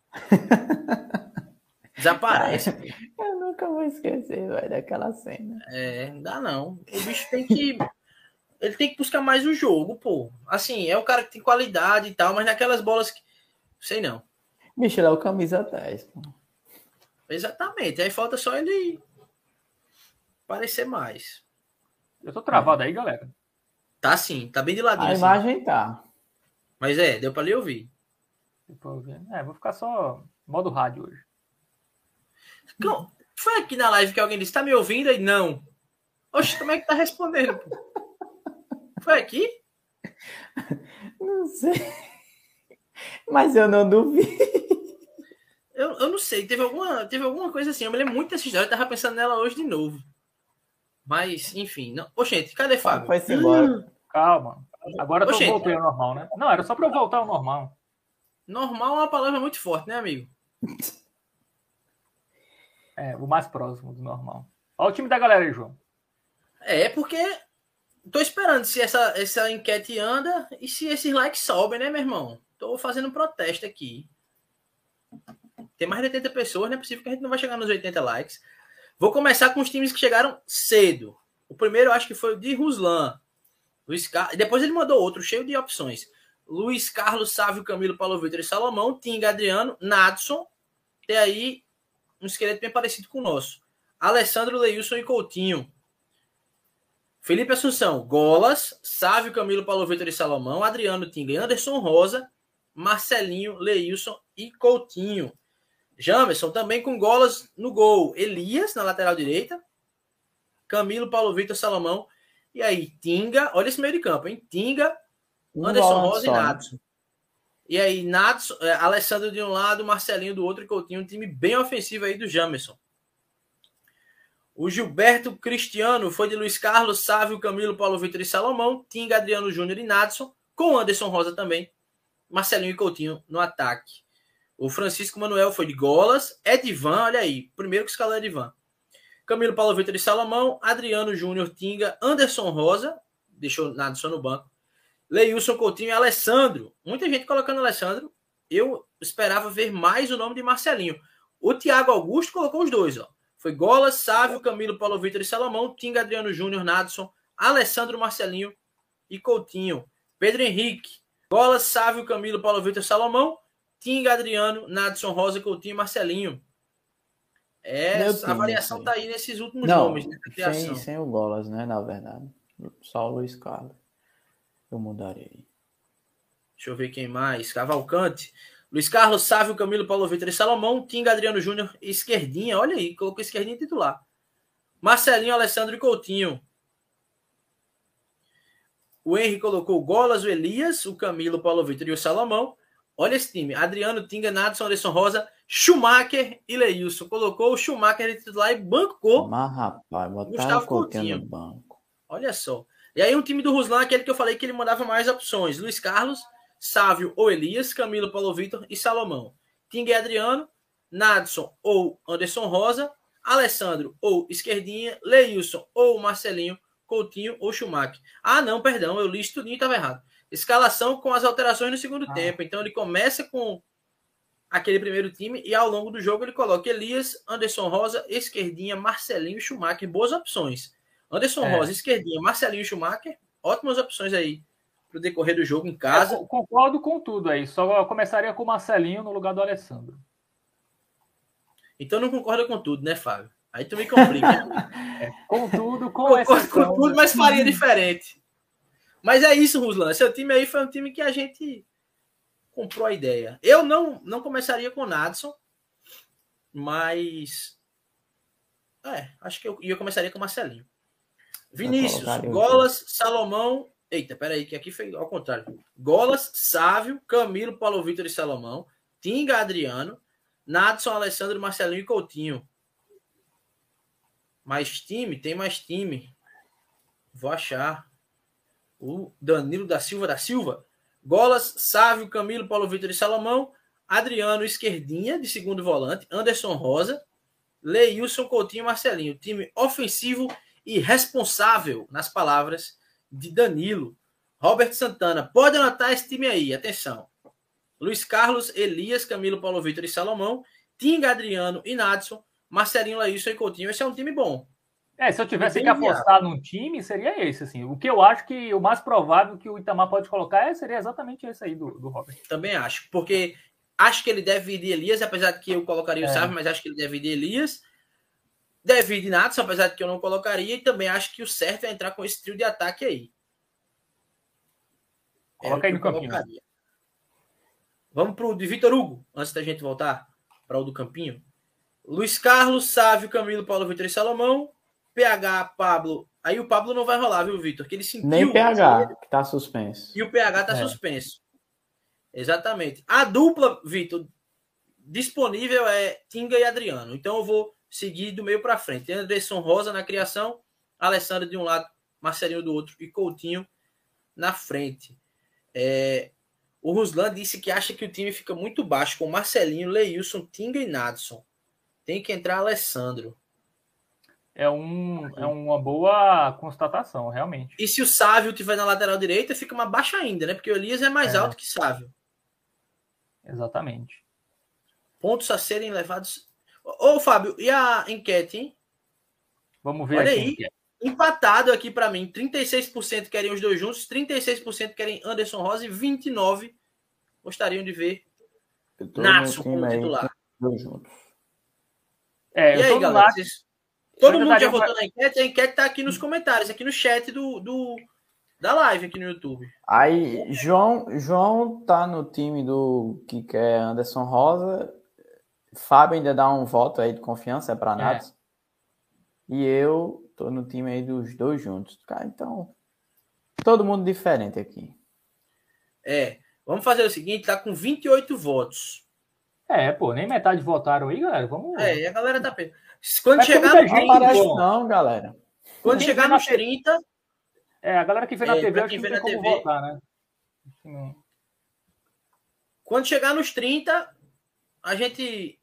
desaparece. Eu nunca vou esquecer, vai, daquela cena. É, não dá não. O bicho tem que... Ele tem que buscar mais o jogo, pô. Assim, é o cara que tem qualidade e tal, mas naquelas bolas que... Sei não. Bicho, ele é o camisa dez, pô. Exatamente. Aí falta só ele parecer mais. Eu tô travado aí, galera. Tá sim, tá bem de ladinho. A assim. imagem tá. Mas é, deu pra lhe ouvir. Depois eu ver. É, vou ficar só modo rádio hoje. Não, foi aqui na live que alguém disse, tá me ouvindo? Aí não. Oxe, como é que tá respondendo? Pô? Foi aqui? Não sei. Mas eu não duvido. Eu, eu não sei, teve alguma, teve alguma coisa assim. Eu me lembro muito dessa história, eu tava pensando nela hoje de novo. Mas, enfim. Não... Ô, gente, cadê Fábio? Vai-se embora. Calma. Agora eu tô, Oxente. voltei ao normal, né? Não, era só pra eu voltar ao normal. Normal é uma palavra muito forte, né, amigo? É, o mais próximo do normal. Olha o time da galera aí, João. É, porque tô esperando se essa, essa enquete anda e se esses likes sobem, né, meu irmão? Tô fazendo um protesto aqui. Tem mais de oitenta pessoas, não é possível que a gente não vai chegar nos oitenta likes. Vou começar com os times que chegaram cedo. O primeiro eu acho que foi o de Ruslan. Luiz Car... Depois ele mandou outro, cheio de opções. Luiz Carlos, Sávio, Camilo, Paulo Vitor e Salomão. Tinga, Adriano, Nadson. Tem aí um esqueleto bem parecido com o nosso. Alessandro, Leilson e Coutinho. Felipe Assunção, Golas, Sávio, Camilo, Paulo Vitor e Salomão. Adriano, Tinga e Anderson Rosa. Marcelinho, Leilson e Coutinho. Jamerson também com Golas no gol. Elias na lateral direita. Camilo, Paulo Vitor, Salomão. E aí, Tinga. Olha esse meio de campo, hein? Tinga, Um Anderson volante Rosa só, e né? Nadson. E aí, Nadson, é, Alessandro de um lado, Marcelinho do outro e Coutinho. Um time bem ofensivo aí do Jamerson. O Gilberto Cristiano foi de Luiz Carlos, Sávio, Camilo, Paulo Vitor e Salomão. Tinga, Adriano Júnior e Nadson. Com Anderson Rosa também. Marcelinho e Coutinho no ataque. O Francisco Manuel foi de Golas. Edivan, olha aí. Primeiro que escalou Edivan. Camilo, Paulo Vitor e Salomão. Adriano Júnior, Tinga. Anderson Rosa. Deixou Nadson no banco. Leilson, Coutinho e Alessandro. Muita gente colocando Alessandro. Eu esperava ver mais o nome de Marcelinho. O Thiago Augusto colocou os dois. Ó. Foi Golas, Sávio, Camilo, Paulo Vitor e Salomão. Tinga, Adriano Júnior, Nadson. Alessandro, Marcelinho e Coutinho. Pedro Henrique. Golas, Sávio, Camilo, Paulo Vitor, Salomão, Tinga, Adriano, Nadson, Rosa, Coutinho, Marcelinho. É, Time, a variação sim. tá aí nesses últimos Não, nomes, né? sem, sem o Golas, né? Na verdade. Só o Luiz Carlos. Eu mudarei. Deixa eu ver quem mais. Cavalcante. Luiz Carlos, Sávio, Camilo, Paulo Vitor e Salomão. Tinga, Adriano Júnior, Esquerdinha. Olha aí, colocou Esquerdinha titular. Marcelinho, Alessandro e Coutinho. O Henry colocou o Golas, o Elias, o Camilo, o Paulo Vitor e o Salomão. Olha esse time. Adriano, Tinga, Nadson, Anderson Rosa, Schumacher e Leilson. Colocou o Schumacher de titular e bancou. Mas, rapaz, botaram Gustavo o Coutinho Coutinho no banco. Olha só. E aí um time do Ruslan, aquele que eu falei que ele mandava mais opções. Luiz Carlos, Sávio ou Elias, Camilo, Paulo Vitor e Salomão. Tinga e Adriano, Nadson ou Anderson Rosa, Alessandro ou Esquerdinha, Leilson ou Marcelinho, Coutinho ou Schumacher. Ah, não, perdão, eu li isso tudinho e estava errado. Escalação com as alterações no segundo ah. tempo. Então ele começa com aquele primeiro time e ao longo do jogo ele coloca Elias, Anderson Rosa, Esquerdinha, Marcelinho, Schumacher. Boas opções. Anderson é. Rosa, Esquerdinha, Marcelinho e Schumacher. Ótimas opções aí para o decorrer do jogo em casa. Eu concordo com tudo aí. Só começaria com o Marcelinho no lugar do Alessandro. Então não concorda com tudo, né, Fábio? Aí tu me complica. é, com tudo, com exceção. Com tudo, mas faria diferente. Mas é isso, Ruslan. Seu time aí foi um time que a gente comprou a ideia. Eu não, não começaria com o Nadson, mas é, acho que eu, eu começaria com o Marcelinho. Vinícius, Golas, Salomão. Eita, peraí, que aqui foi ao contrário. Golas, Sávio, Camilo, Paulo Vitor e Salomão. Tinga, Adriano, Nadson, Alessandro, Marcelinho e Coutinho. Mais time? Tem mais time. Vou achar. O Danilo da Silva da Silva. Golas, Sávio, Camilo, Paulo Vitor e Salomão. Adriano, Esquerdinha, de segundo volante. Anderson Rosa. Leilson, Coutinho e Marcelinho. Time ofensivo e responsável, nas palavras de Danilo. Robert Santana. Pode anotar esse time aí. Atenção. Luiz Carlos, Elias, Camilo, Paulo Vitor e Salomão. Tinga, Adriano e Nadson. Marcelinho, Leilson e Coutinho. Esse é um time bom. É, se eu tivesse que apostar num time, seria esse, assim. O que eu acho que o mais provável que o Itamar pode colocar é, seria exatamente esse aí do, do Robert. Também acho, porque acho que ele deve ir de Elias, apesar de que eu colocaria o é. Sávio, mas acho que ele deve ir de Elias. Deve ir de Nadson, apesar de que eu não colocaria, e também acho que o certo é entrar com esse trio de ataque aí. Coloca é aí no campinho. Vamos pro de Vitor Hugo, antes da gente voltar para o do Campinho. Luiz Carlos, Sávio, Camilo, Paulo Vitor e Salomão. P H, Pablo. Aí o Pablo não vai rolar, viu, Vitor? Que ele sentiu. Nem P H, que tá suspenso. E o P H tá é. suspenso. Exatamente. A dupla, Vitor, disponível é Tinga e Adriano. Então eu vou seguir do meio para frente. Anderson Rosa na criação, Alessandro de um lado, Marcelinho do outro e Coutinho na frente. É... O Ruslan disse que acha que o time fica muito baixo com Marcelinho, Leilson, Tinga e Nadson. Tem que entrar Alessandro. É, um, é uma boa constatação, realmente. E se o Sávio estiver na lateral direita, fica uma baixa ainda, né? Porque o Elias é mais é. alto que Sávio. Exatamente. Pontos a serem levados. Ô, Fábio, e a enquete, hein? Vamos ver Olha aqui. aí, empatado aqui para mim. trinta e seis por cento querem os dois juntos, trinta e seis por cento querem Anderson Rosa e vinte e nove por cento gostariam de ver Nadson como titular. Dois juntos. É, e aí, galera? Nath... Vocês... Todo eu mundo já pra... votou na enquete? A enquete tá aqui nos comentários, aqui no chat do, do, da live aqui no YouTube. Aí, João, João tá no time do que quer Anderson Rosa. Fábio ainda dá um voto aí de confiança, é para Nadson. É. E eu tô no time aí dos dois juntos. Cara, então, todo mundo diferente aqui. É, vamos fazer o seguinte, tá com vinte e oito votos. É, pô, nem metade votaram aí, galera. Vamos. É, e a galera tá perto. Quando Mas chegar no gente, não parece não, galera. Quando Quem chegar nos trinta, é, a galera que vê na é, T V, acho que que vê não na tem T V, como votar, né? Não. Quando chegar nos trinta, a gente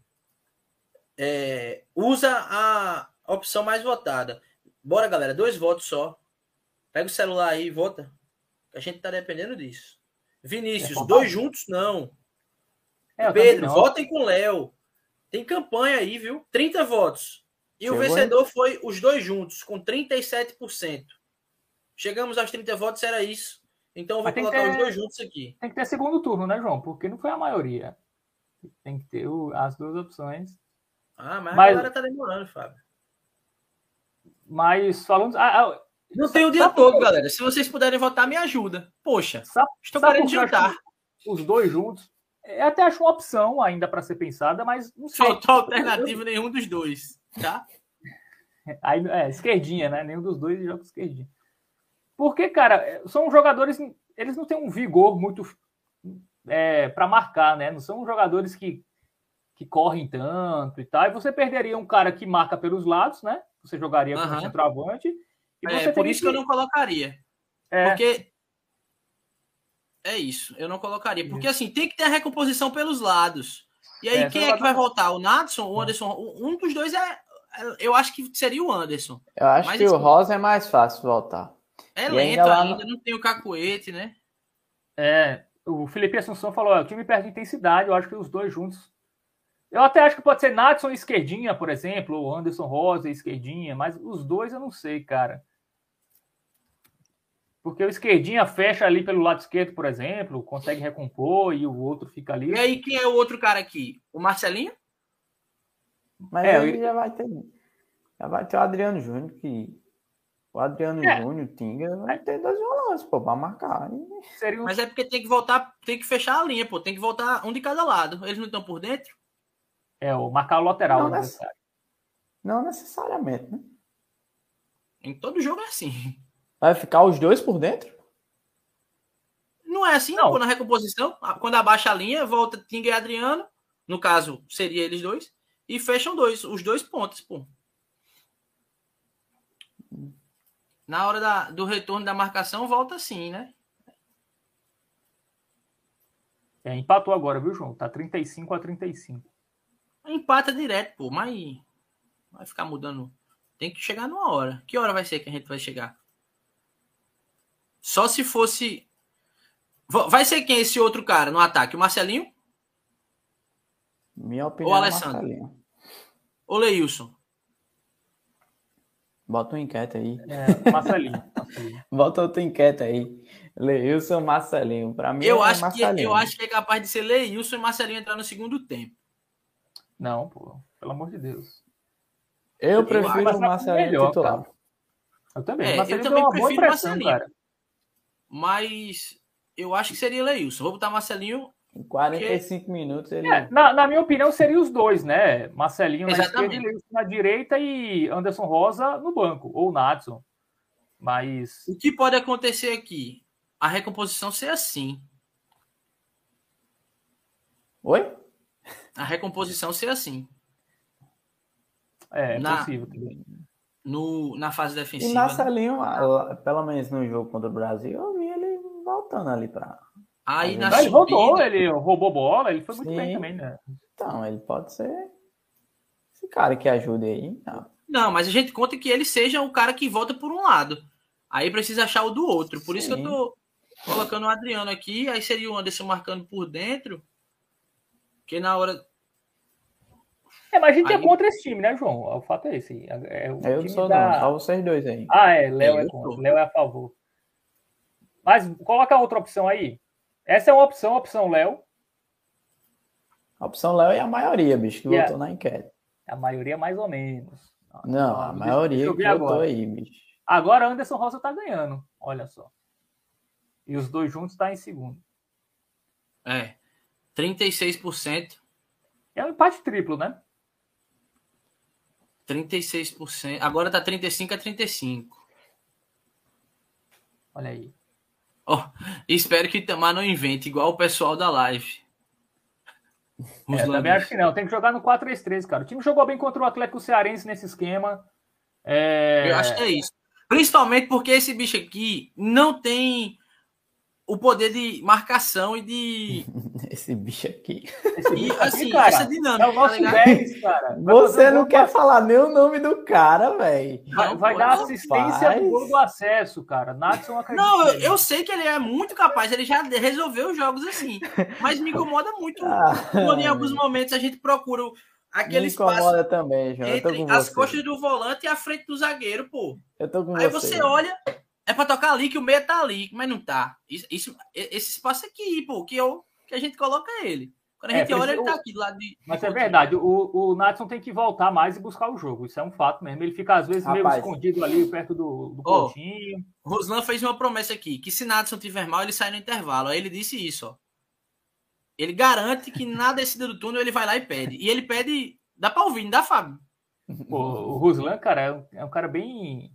é, usa a opção mais votada. Bora, galera, dois votos só. Pega o celular aí e vota. A gente tá dependendo disso. Vinícius, é, dois juntos não. É, Pedro, não. Votem com o Léo. Tem campanha aí, viu? trinta votos. E Chegou o vencedor aí. Foi os dois juntos, com trinta e sete por cento. Chegamos aos trinta votos, era isso. Então eu vou Mas tem que colocar ter- os dois juntos aqui. Tem que ter segundo turno, né, João? Porque não foi a maioria. Tem que ter o- as duas opções. Ah, mas, Mas- a galera tá demorando, Fábio. Mas falando. Ah, ah, Não tem o dia sabe por todo, quê? galera. Se vocês puderem votar, me ajuda. Poxa, Sabe, estou sabe querendo por que eu jantar. acho que os dois juntos. Eu até acho uma opção ainda para ser pensada, mas não sei. Faltou alternativa nenhum dos dois, tá? Aí, é, esquerdinha, né? Nenhum dos dois joga esquerdinha. Porque, cara, são jogadores. Eles não têm um vigor muito é, para marcar, né? Não são jogadores que, que correm tanto e tal. E você perderia um cara que marca pelos lados, né? Você jogaria como Aham. centroavante. E É, você por teria isso que eu não colocaria. É, Porque é isso, eu não colocaria. Porque assim, tem que ter a recomposição pelos lados. E aí, É, quem você é não que vai vai voltar? O Nadson ou o Anderson? Um dos dois é. Eu acho que seria o Anderson. Eu acho Mas que o assim- Rosa é mais fácil voltar. É E lento ainda lá ainda, no- não tem o cacuete, né? É, o Felipe Assunção falou: ó, o time perde intensidade, eu acho que os dois juntos. Eu até acho que pode ser Nadson e esquerdinha, por exemplo, ou Anderson Rosa e esquerdinha, mas os dois eu não sei, cara. Porque o esquerdinha fecha ali pelo lado esquerdo, por exemplo, consegue recompor e o outro fica ali. E aí, quem é o outro cara aqui? O Marcelinho? Mas É, aí eu- já vai ter. Já vai ter o Adriano Júnior, que. O Adriano É. Júnior, o Tinga, vai ter dois volantes, pô, pra marcar. E- Seria um... Mas é porque tem que voltar, tem que fechar a linha, pô. Tem que voltar um de cada lado. Eles não estão por dentro? É, o marcar o lateral Não, do né? adversário. Não necessariamente, né? Em todo jogo é assim. Vai ficar os dois por dentro? Não é assim, Não. pô, na recomposição. Quando abaixa a linha, volta Tinga e Adriano. No caso, seria eles dois. E fecham dois, os dois pontos, pô. Na hora da, do retorno da marcação, volta assim, né? É, empatou agora, viu, João? Tá trinta e cinco a trinta e cinco. Empata direto, pô. Mas vai ficar mudando. Tem que chegar numa hora. Que hora vai ser que a gente vai chegar? Só se fosse... Vai ser quem esse outro cara no ataque? O Marcelinho Minha opinião Ô, é Alessandro. Marcelinho. ou Leilson? Bota uma enquete aí. É, Marcelinho. Marcelinho. Bota outra enquete aí. Leilson Marcelinho. Pra mim Eu é acho, que, Marcelinho. eu acho que é capaz de ser Leilson e Marcelinho entrar no segundo tempo. Não, pô. Pelo amor de Deus. Eu acho prefiro que o Marcelinho melhor, titular. cara. Eu também. É, o Marcelinho eu também deu uma boa prefiro impressão, Marcelinho. cara. Mas eu acho que seria Leilson. Vou botar Marcelinho. Em quarenta e cinco minutos ele... É, na, na minha opinião, seriam os dois, né? Marcelinho na Exatamente. esquerda e Leilson na direita e Anderson Rosa no banco, ou Nadson. Mas. O que pode acontecer aqui? A recomposição ser assim. Oi? A recomposição ser assim. É, é Na- possível também. No, na fase E defensiva. né? Marcelinho, ah, pelo menos no jogo contra o Brasil, eu vi ele voltando ali pra... Aí na Mas ele subida, rodou, ele roubou bola, ele foi muito Sim. bem também, né? Então, ele pode ser esse cara que ajude aí. Não. Não, mas a gente conta que ele seja o cara que volta por um lado. Aí precisa achar o do outro. Por isso que eu Sim. tô colocando o Adriano aqui. Aí seria o Anderson marcando por dentro. Que na hora. É, mas a gente é Aí- contra esse time, né, João? O fato é esse. É o Eu não time sou da... não, só vocês dois aí. Ah, é, Léo é Eu contra. sou. Léo é a favor. Mas coloca outra opção aí. Essa é uma opção, a opção Léo. A opção Léo é a maioria, bicho, que Yeah. votou na enquete. A maioria mais ou menos. Não, Ah, a deixa- maioria deixa eu que ver votou agora. aí, bicho. Agora Anderson Rosa tá ganhando. Olha só. E os dois juntos tá em segundo. É. trinta e seis por cento. É um empate triplo, né? trinta e seis por cento. Agora tá trinta e cinco a trinta e cinco. Olha aí. Ó, espero que o Itamar não invente igual o pessoal da live. Os É, também lambis. acho que não. Tem que jogar no quatro três três, cara. O time jogou bem contra o Atlético Cearense nesse esquema. É... Eu acho que é isso. Principalmente porque esse bicho aqui não tem o poder de marcação e de. Esse bicho aqui. Esse E, bicho aqui, assim, cara, essa dinâmica. é o nosso tá ligado? dez, cara. Vai Você fazer um não gol quer do- falar nem o nome do cara, velho. Vai, Não, vai pô, dar não, assistência rapaz. do gol do acesso, cara. Nadson acredita. Não, eu, nele. eu sei que ele é muito capaz, ele já resolveu os jogos assim. Mas me incomoda muito Ah, quando em alguns momentos a gente procura Me aquele espaço incomoda também, João. Eu tô entre com as você. costas do volante e a frente do zagueiro, pô. Eu tô com Aí você. você olha, é é pra tocar ali que o meia tá ali, mas não tá. Isso, isso, esse espaço aqui, pô, que, eu, que a gente coloca ele. Quando a gente É, olha, ele tá o- aqui do lado de. Mas de é Coutinho. verdade, o, o Natson tem que voltar mais e buscar o jogo. Isso é um fato mesmo. Ele fica, às vezes, meio Rapaz. escondido ali perto do, do Ó, Coutinho. Ruslan fez uma promessa aqui, que se Nadson tiver mal, ele sai no intervalo. Aí ele disse isso, ó. Ele garante que na descida do túnel ele vai lá e pede. E ele pede... Dá pra ouvir, não dá, Fábio? Pô, o Ruslan, cara, é um, é um cara bem...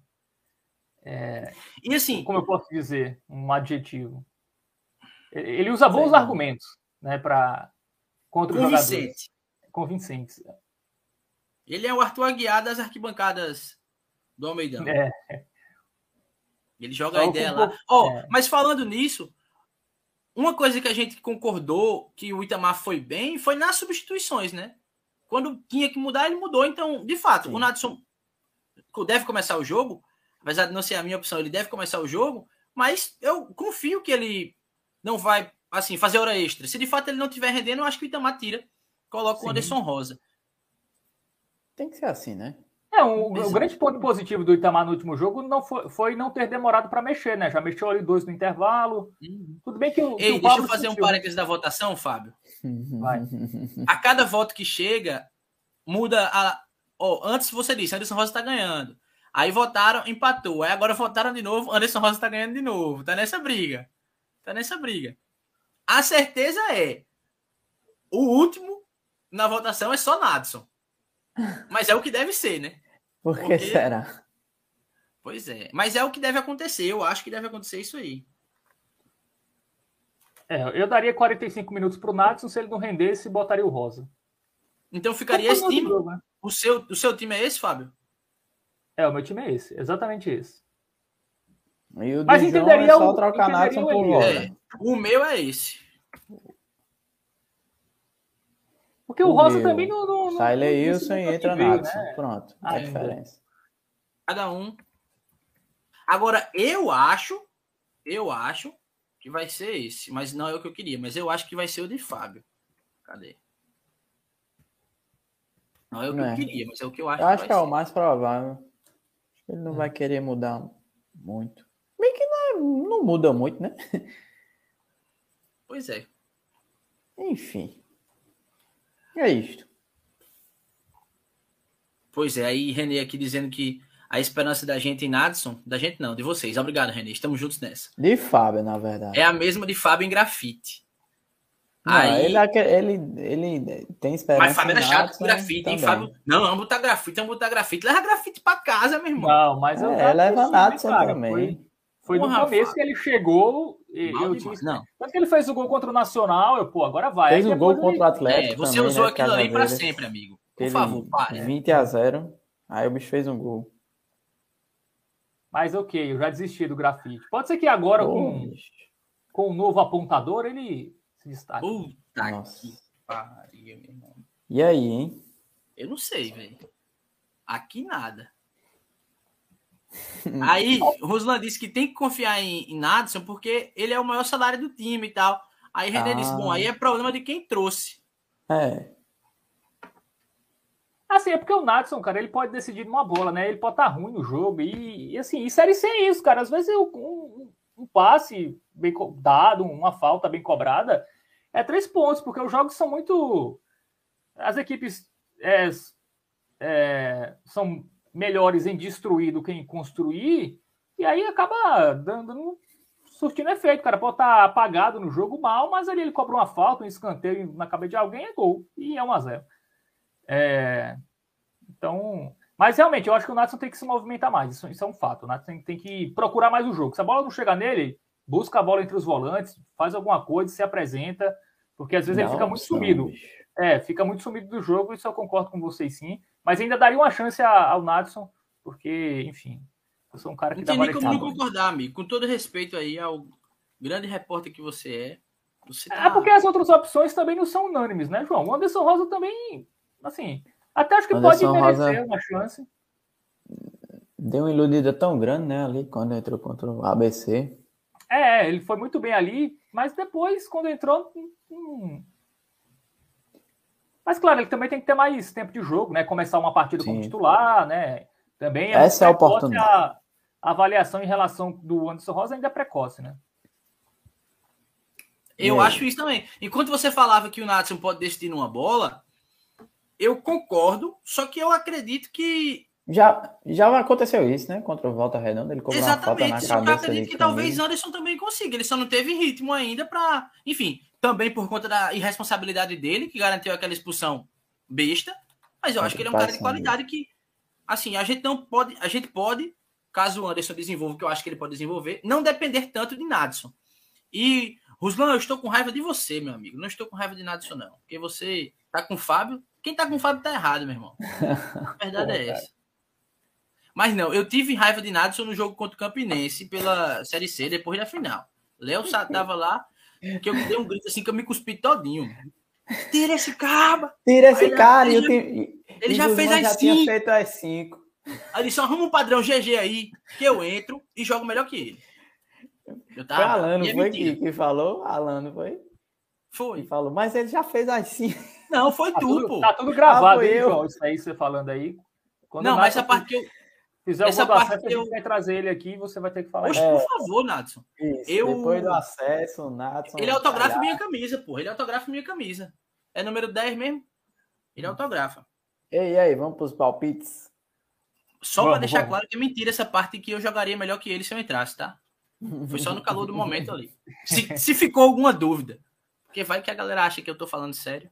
E assim, Como eu posso dizer? Um adjetivo. Ele usa bons Sei não. argumentos, né, para contra os jogadores. convincente. Convincentes. Ele é o Arthur Aguiar das arquibancadas do Almeidão. É, Ele joga Só a o ideia que- lá. Ó, é. mas falando nisso, uma coisa que a gente concordou que o Itamar foi bem foi nas substituições, né? Quando tinha que mudar, ele mudou. Então, de fato, Sim. o Nadson deve começar o jogo, apesar de não ser a minha opção, ele deve começar o jogo, mas eu confio que ele não vai, assim, fazer hora extra. Se de fato ele não estiver rendendo, eu acho que o Itamar tira, coloca Sim. o Anderson Rosa. Tem que ser assim, né? É, um, o Exato. grande ponto positivo do Itamar no último jogo não foi, foi não ter demorado para mexer, né? Já mexeu ali dois no intervalo. Tudo bem que o, que Ei, o deixa Pablo eu fazer um sentiu, né? parênteses da votação, Fábio. Vai. A cada voto que chega, muda a. Ó, antes você disse, Anderson Rosa tá ganhando. Aí votaram, empatou. Aí agora votaram de novo, Anderson Rosa tá ganhando de novo. Tá nessa briga. Tá nessa briga. A certeza é: o último na votação é só Nadson. Mas é o que deve ser, né? Por que Porque- será? Pois é. Mas é o que deve acontecer. Eu acho que deve acontecer isso aí. É, eu daria quarenta e cinco minutos pro Natson, se ele não rendesse, botaria o Rosa. Então ficaria Mas esse foi no time. jogo, né? O seu, o seu time é esse, Fábio? É, o meu time é esse, exatamente esse. E o Mas do João entenderia é só o- trocar entenderia Natson o por Elias. Rosa. É. O meu é esse. Porque o, O Rosa meu. também não... não, não Sai não Leilson ensinou e pra entra que veio, Natson. né? Pronto. É a Ainda. diferença. Cada um. Agora, eu acho, eu acho que vai ser esse, mas não é o que eu queria, mas eu acho que vai ser o de Fábio. Cadê? Não é o que Não eu é. queria, mas é o que eu acho Eu acho que que é vai o ser. mais provável. Acho que ele não vai querer mudar muito. Bem que não, é- não muda muito, né? Pois é. Enfim. É isto. Pois é, aí Renê aqui dizendo que a esperança da gente em Nadson, da gente não, de vocês. Obrigado, Renê, estamos juntos nessa. De Fábio, na verdade. É a mesma de Fábio em grafite. Não, aí, ele, aque- ele, ele tem esperança. mas Fábio era em chato Natson com grafite, hein, também. Fábio? Não, vamos botar grafite, vamos botar grafite. Leva grafite pra casa, meu irmão. Não, mas eu É, já leva pensei, Natson cara, também. Foi, foi no Porra, começo Fábio. que ele chegou. E Mal eu demais. tinha... Não, Tanto que ele fez o gol contra o Nacional, eu, pô, agora vai. Fez Aí um gol depois ele- contra o Atlético. é, você também, usou né, aquilo ali pra Cajazeiras. sempre, amigo. Por Aquele favor, pare. vinte a zero. Aí o bicho fez um gol. Mas ok, eu já desisti do grafite. Pode ser que agora, Pô, com, bicho. com um novo apontador, ele se destaque. Puta Nossa. que pariu, meu irmão. E aí, hein? Eu não sei, velho. Aqui nada. Aí, o Ruslan disse que tem que confiar em, em Nadson porque ele é o maior salário do time e tal. Aí René Ah. disse, bom, aí é problema de quem trouxe. É. Assim, é porque o Natson, cara, ele pode decidir numa bola, né? Ele pode estar ruim no jogo. E, e assim, e Série C é isso, cara. Às vezes eu- um, um passe bem co- dado, uma falta bem cobrada, é três pontos, porque os jogos são muito. As equipes é, é, são melhores em destruir do que em construir, e aí acaba dando, dando- surtindo efeito. O cara pode estar apagado no jogo mal, mas ali ele cobra uma falta, um escanteio na cabeça de alguém, é gol. E é um a zero. É, então, mas realmente, eu acho que o Natson tem que se movimentar mais. Isso, isso é um fato. O Natson tem, tem que procurar mais o jogo. Se a bola não chegar nele, busca a bola entre os volantes, faz alguma coisa, se apresenta, porque às vezes ele Dá fica uma muito opção, sumido. bicho. É, fica muito sumido do jogo, isso eu concordo com vocês sim. Mas ainda daria uma chance a- ao Natson, porque, enfim, eu sou um cara que Não dá tem nem várias como não chances. concordar, amigo. Com todo respeito aí ao grande repórter que você é. Você tá... É porque as outras opções também não são unânimes, né, João? O Anderson Rosa também, assim, até acho que Anderson pode merecer Rosa- uma chance. Deu uma iludida tão grande, né, ali, quando entrou contra o A B C. É, ele foi muito bem ali, mas depois, quando entrou. Hum... Mas claro, ele também tem que ter mais tempo de jogo, né? Começar uma partida como Sim. titular, né? Também Essa é a muito precoce oportunidade. A, a avaliação em relação do Anderson Rosa ainda é precoce, né? Eu acho isso também. Enquanto você falava que o Natson pode decidir numa bola, eu concordo, só que eu acredito que... Já, já aconteceu isso, né? Contra o Volta Redonda, ele cobrou uma falta na Exatamente, só que eu cabeça acredito de que Camilo. talvez Anderson também consiga. Ele só não teve ritmo ainda para... Enfim, também por conta da irresponsabilidade dele, que garantiu aquela expulsão besta, mas eu acho que ele é um cara de qualidade que, assim, a gente não pode... A gente pode, caso o Anderson desenvolva o que eu acho que ele pode desenvolver, não depender tanto de Nadson. E, Ruslan, eu estou com raiva de você, meu amigo. Não estou com raiva de Nadson, não. Porque você tá com o Fábio. Quem tá com o Fábio tá errado, meu irmão. A verdade é essa. Mas não, eu tive raiva de Nadson no jogo contra o Campinense pela Série C, depois da final. Léo tava lá, que eu dei um grito assim que eu me cuspi todinho. Tira esse caba! Tira esse Aí, cara! Ele, e já, tenho, ele já fez as já cinco. tinha feito as cinco. Aí ele só arruma um padrão G G aí, que eu entro e jogo melhor que ele. Eu tava, foi Alano, é foi que, que falou? Alano, foi? Foi. Que falou, mas ele já fez as cinco. Não, foi tá tu, tudo, pô. Tá tudo gravado, ah, hein, eu. João? Isso aí você falando aí. Quando não, mas essa parte que eu... fizer o essa gol do parte acesso, que a gente eu... vai trazer ele aqui e você vai ter que falar. Poxa, É. por favor, Nadson. Isso, eu... depois do acesso, o Natson... Ele autografa minha camisa, pô. Ele autografa minha camisa. É número dez mesmo? Ele autografa. Ei, e aí, vamos pros palpites? Só vamos, pra deixar vamos. claro que é mentira essa parte que eu jogaria melhor que ele se eu entrasse, tá? Foi só no calor do momento ali. Se, se ficou alguma dúvida. Porque vai que a galera acha que eu tô falando sério.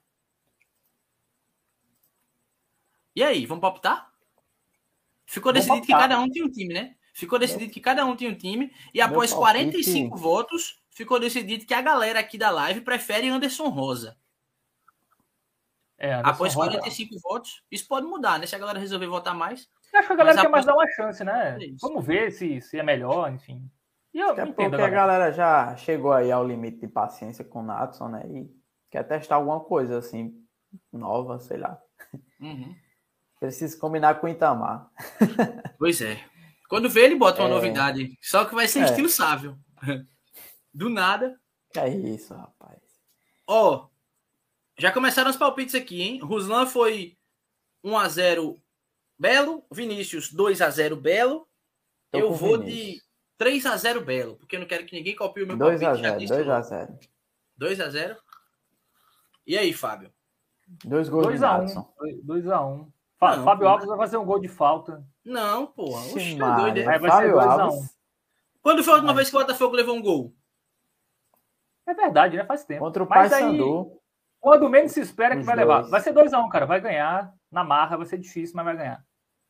E aí, vamos palpitar? Ficou Vamos decidido palpitar. que cada um tinha um time, né? Ficou decidido que cada um tinha um time. E Meu após palpite. quarenta e cinco votos, ficou decidido que a galera aqui da live prefere Anderson Rosa. É, Anderson Após Rosa. quarenta e cinco votos, isso pode mudar, né? Se a galera resolver votar mais. Eu acho que a galera Mas quer mais após- dar uma chance, né? É isso. Vamos ver se, se é melhor, enfim. E eu Até entendo porque a a galera. galera já chegou aí ao limite de paciência com o Natson, né? E quer testar alguma coisa, assim, nova, sei lá. Uhum. Preciso combinar com o Itamar. Pois é. Quando vê, ele bota uma É. novidade. Só que vai ser É. estilo Sávio. Do nada. Que é isso, rapaz. Ó, já começaram os palpites aqui, hein? Ruslan foi um a zero Belo. Vinícius dois a zero Belo. Tô eu com vou Vinícius. de três a zero Belo, porque eu não quero que ninguém copie o meu dois a palpite. já zero, disse dois logo. a zero. dois a zero. E aí, Fábio? Dois gols de dois a Natson. um. dois a um. Fá- Não, Fábio pô. Alves vai fazer um gol de falta. Não, porra. Oxe, Ixi, tá doido, Maria. hein? Aí vai ser Fábio dois a um. Alves Quando foi a última vez que o Botafogo levou um gol? É verdade, né? Faz tempo. contra o Mas aí, Paysandu. quando menos se espera que Os vai levar. dois. Vai ser dois a um, cara. Vai ganhar. Na marra, vai ser difícil, mas vai ganhar.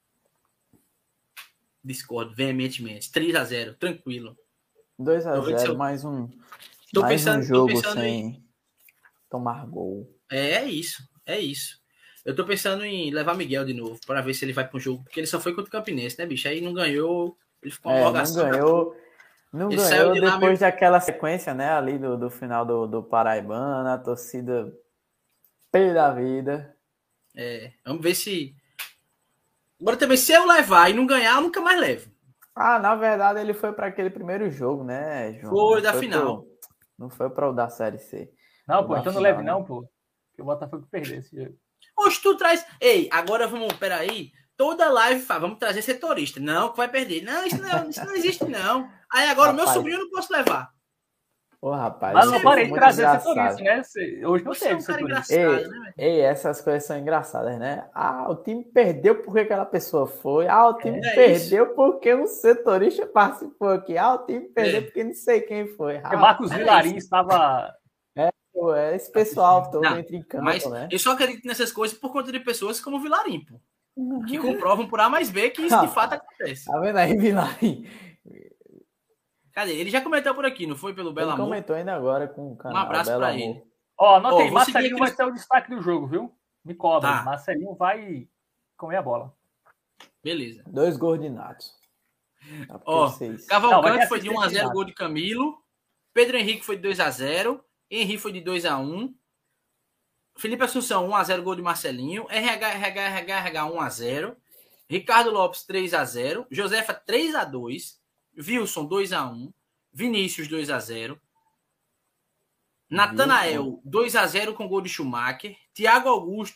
Discordo veementemente. três a zero, tranquilo. dois a Eu vou dizer- zero, mais um, Tô mais pensando, um tô jogo pensando sem tomar gol. É, é isso, é isso. Eu tô pensando em levar Miguel de novo, para ver se ele vai pro jogo, porque ele só foi contra o Campinense, né, bicho? Aí não ganhou, ele ficou uma É, não prorrogação. ganhou, não Ele saiu ganhou de lá depois meio- daquela sequência, né, ali do, do final do, do Paraibana, a torcida pé da vida. É, vamos ver se... Agora também, se eu levar e não ganhar, eu nunca mais levo. Ah, na verdade ele foi para aquele primeiro jogo, né, João? Foi Não da final. pro- não foi para o da Série C. Não, pô, Não, então não não, leve né? não, pô. Que o Botafogo perder esse jogo. Hoje tu traz... Ei, agora vamos, peraí, toda live fala, vamos trazer setorista. Não, que vai perder. Não, isso não, isso não existe, não. Aí agora o meu Rapaz. sobrinho eu não posso levar. Ô, rapaz, Mas isso não Você foi parei de muito trazer engraçado. setorista, né? Você- Hoje não Você é teve um cara setorista. engraçado, Ei, né, velho? ei, essas coisas são engraçadas, né? Ah, o time perdeu porque aquela pessoa foi. Ah, o time É perdeu porque um setorista participou aqui. Ah, o time perdeu É. porque não sei quem foi. Porque Ah, Marcos é Vilarim isso. estava... pô, é esse pessoal todo Não, entra em campo, Mas né? eu só acredito nessas coisas por conta de pessoas como o Vilarim, pô. Que comprovam por A mais B que isso de fato acontece. Tá vendo aí, Vilarim? Cadê? Ele já comentou por aqui, não foi pelo Belo Ele Amor? comentou ainda agora com o canal. Um abraço Belo pra Amor. ele. Ó, anota Ó, aí, vou seguir Marcelinho aqui vai os- ser o destaque do jogo, viu? Me cobra. Tá. Marcelinho vai comer a bola. Beleza. Dois gols de Natson. Tá, porque Ó, vocês- Não, vai Cavalcante ter foi de um a assistência zero de gol de Camilo. Pedro Henrique foi de dois a zero. Henrique foi de dois a um. Felipe Assunção, um a zero gol de Marcelinho. R H, R H, R H, R H, um a zero. Ricardo Lopes, três a zero. Josefa, três a dois. Wilson, dois a um. Vinícius, dois a zero. Natanael, dois a zero com gol de Schumacher. Thiago Augusto,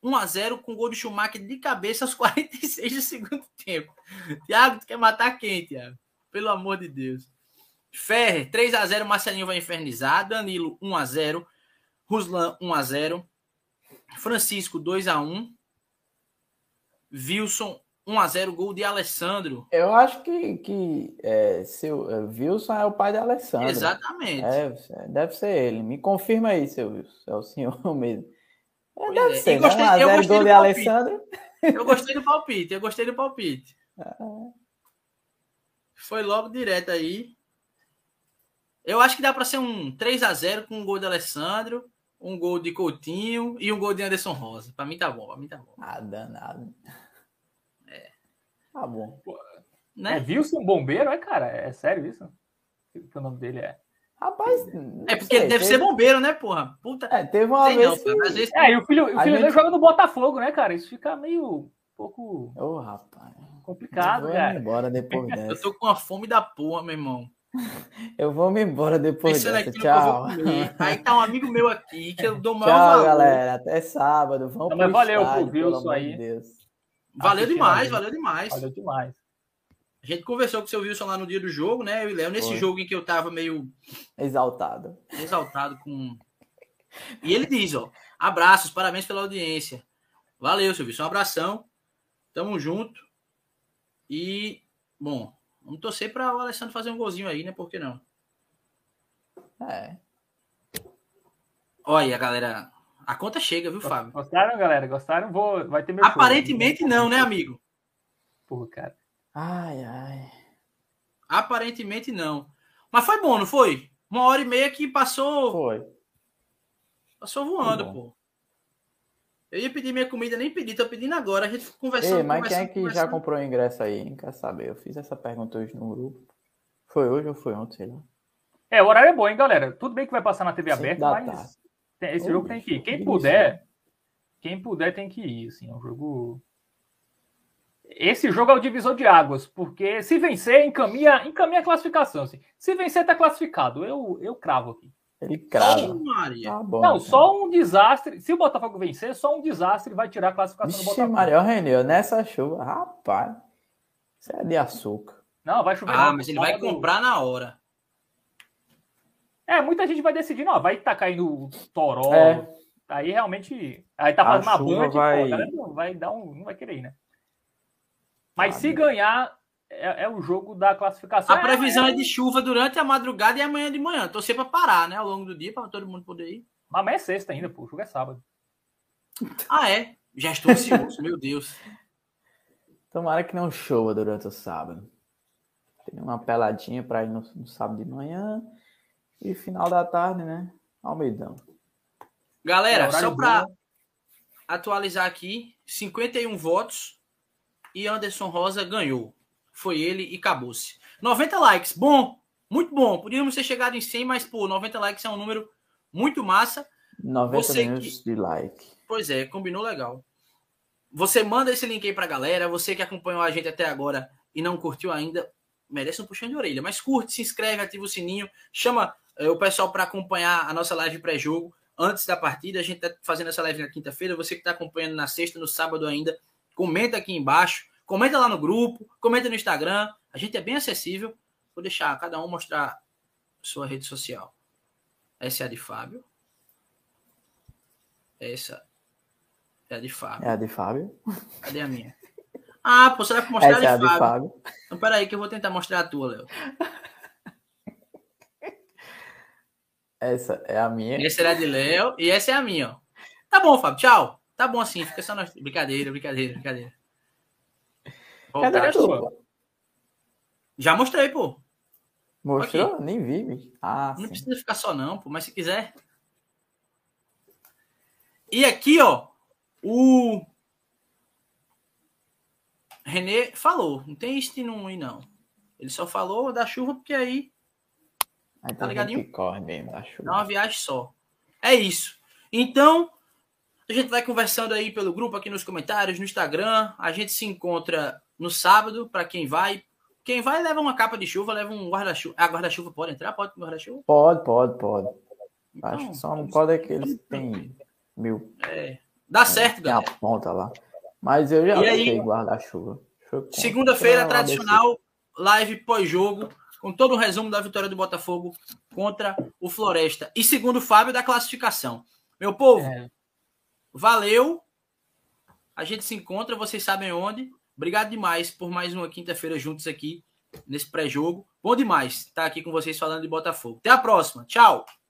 um a zero com gol de Schumacher de cabeça aos quarenta e seis do segundo tempo. Thiago, tu quer matar quem, Thiago? Pelo amor de Deus. Ferrer, três a zero, Marcelinho vai infernizar. Danilo, um a zero. Ruslan, um a zero. Francisco, dois a um. Wilson, um a zero, gol de Alessandro. Eu acho que, que é, seu, é, Wilson é o pai de Alessandro. Exatamente. É, deve ser ele. Me confirma aí, seu Wilson. É o senhor mesmo. É, deve é. ser, Gostei, né? eu um a zero, gostei gol do de palpite. Alessandro. Eu gostei do palpite, eu gostei do palpite. Ah. Foi logo direto aí. Eu acho que dá para ser um três a zero com um gol de Alessandro, um gol de Coutinho e um gol de Anderson Rosa. Para mim tá bom, para mim tá bom. Ah, danado. É. Tá bom. Né? É Wilson Bombeiro, é, cara? É sério isso? O que o nome dele é? Rapaz, é porque ele deve teve... ser bombeiro, né, porra? Puta. É, teve uma Sei vez. não, Que... às vezes... É, e o filho, o filho gente... dele joga no Botafogo, né, cara? Isso fica meio um pouco. Ô, oh, rapaz. Complicado, eu vou cara. me embora depois dessa. Eu tô com uma fome da porra, meu irmão. Eu vou me embora depois Pensando dessa. aqui Tchau. no que eu vou comer. Aí tá um amigo meu aqui que eu dou o maior Tchau, valor. galera. Até sábado. Vamos Não, mas pro valeu estádio, pro Wilson pelo amor aí. de Deus. Valeu demais, valeu demais. Valeu demais. A gente conversou com o seu Wilson lá no dia do jogo, né? Eu e Léo, nesse Foi. jogo em que eu tava meio Exaltado. exaltado com. E ele diz, ó, abraços, parabéns pela audiência. Valeu, seu Wilson, um abração. Tamo junto. E, bom, vamos torcer para o Alessandro fazer um golzinho aí, né? Por que não? É. Olha, galera, a conta chega, viu, Fábio? Gostaram, galera? Gostaram? Vou... Vai ter meu Aparentemente show. não, né, amigo? Porra, cara. Ai, ai. Aparentemente não. Mas foi bom, não foi? Uma hora e meia que passou... Foi. Passou voando, pô. Eu ia pedir minha comida, nem pedi, tô pedindo agora. A gente conversando. Ei, mas conversando, quem é que conversando. já comprou o ingresso aí? Quer saber? Eu fiz essa pergunta hoje no grupo. Foi hoje ou foi ontem, sei lá. É, o horário é bom, hein, galera? Tudo bem que vai passar na T V Cinco aberta, da mas tarde. tem- esse Ô, jogo tem bicho, que ir. Quem que puder, quem puder tem que ir, assim, é um jogo... Esse jogo é o divisor de águas, porque se vencer, encaminha, encaminha a classificação, assim. Se vencer, tá classificado. Eu, eu cravo aqui. Ele crava. Ô, Maria. Tá bom. Não, então. só um desastre. Se o Botafogo vencer, só um desastre vai tirar a classificação do Vixe, Botafogo. Maria, Renê, nessa chuva, rapaz. Isso é de açúcar. Não, vai chover. Ah, não, mas ele vai sábado- comprar na hora. É, muita gente vai decidir, não, vai estar caindo toró. É. Aí realmente. Aí tá A fazendo uma chuva band, vai- pô, a galera não vai dar um. Não vai querer ir, né? Mas Ah, se bicho. ganhar, é, é o jogo da classificação. A previsão é, é de chuva durante a madrugada e amanhã de manhã. Torcer para parar, né? Ao longo do dia, para todo mundo poder ir. Mas amanhã é sexta ainda, pô. O jogo é sábado. Ah, é? Já estou ansioso, meu Deus. Tomara que não chova durante o sábado. Tem uma peladinha para ir no, no sábado de manhã. E final da tarde, né? Almeidão. Galera, É, horário só para bom. atualizar aqui, cinquenta e um votos e Anderson Rosa ganhou. Foi ele e acabou-se. noventa likes, bom, muito bom. Podíamos ter chegado em cem, mas, pô, noventa likes é um número muito massa. noventa Você minutos de like. Pois é, combinou legal. Você manda esse link aí pra galera. Você que acompanhou a gente até agora e não curtiu ainda, merece um puxão de orelha. Mas curte, se inscreve, ativa o sininho, chama é, o pessoal para acompanhar a nossa live pré-jogo antes da partida. A gente tá fazendo essa live na quinta-feira. Você que está acompanhando na sexta, no sábado ainda, comenta aqui embaixo, comenta lá no grupo, comenta no Instagram. A gente é bem acessível. Vou deixar cada um mostrar sua rede social. Essa é a de Fábio. Essa é a de Fábio. É a de Fábio. Cadê a minha? Ah, pô, será que mostrar Essa é a a de de Fábio? Fábio. Então, peraí que eu vou tentar mostrar a tua, Léo. Essa é a minha. Essa era a de Léo e essa é a minha, ó. Tá bom, Fábio, tchau. Tá bom assim, fica só nós. Brincadeira, brincadeira, brincadeira. Cadê Voltar. a tua? Já mostrei, pô. Mostrou? Nem vi, bicho. Ah, Não sim. precisa ficar só não, pô, mas se quiser. E aqui, ó, o Renê falou. Não tem este não aí, não. Ele só falou da chuva porque aí Aí Tá tem ligadinho? gente que corre mesmo da é chuva. uma viagem só. É isso. Então, a gente vai conversando aí pelo grupo, aqui nos comentários, no Instagram. A gente se encontra no sábado, para quem vai. Quem vai leva uma capa de chuva, leva um guarda-chuva. Ah, guarda-chuva pode entrar? Pode com guarda-chuva? Pode, pode, pode. Então, Acho que só não pode aqueles que tem mil. É, Dá É, certo, tem a galera. ponta lá. Mas eu já E aí? botei guarda-chuva. Foi contra. Segunda-feira, Pra lá tradicional, live pós-jogo, com todo o resumo da vitória do Botafogo contra o Floresta. E segundo o Fábio, da classificação. Meu povo, É. valeu. A gente se encontra, vocês sabem onde. Obrigado demais por mais uma quinta-feira juntos aqui, nesse pré-jogo. Bom demais estar aqui com vocês falando de Botafogo. Até a próxima. Tchau.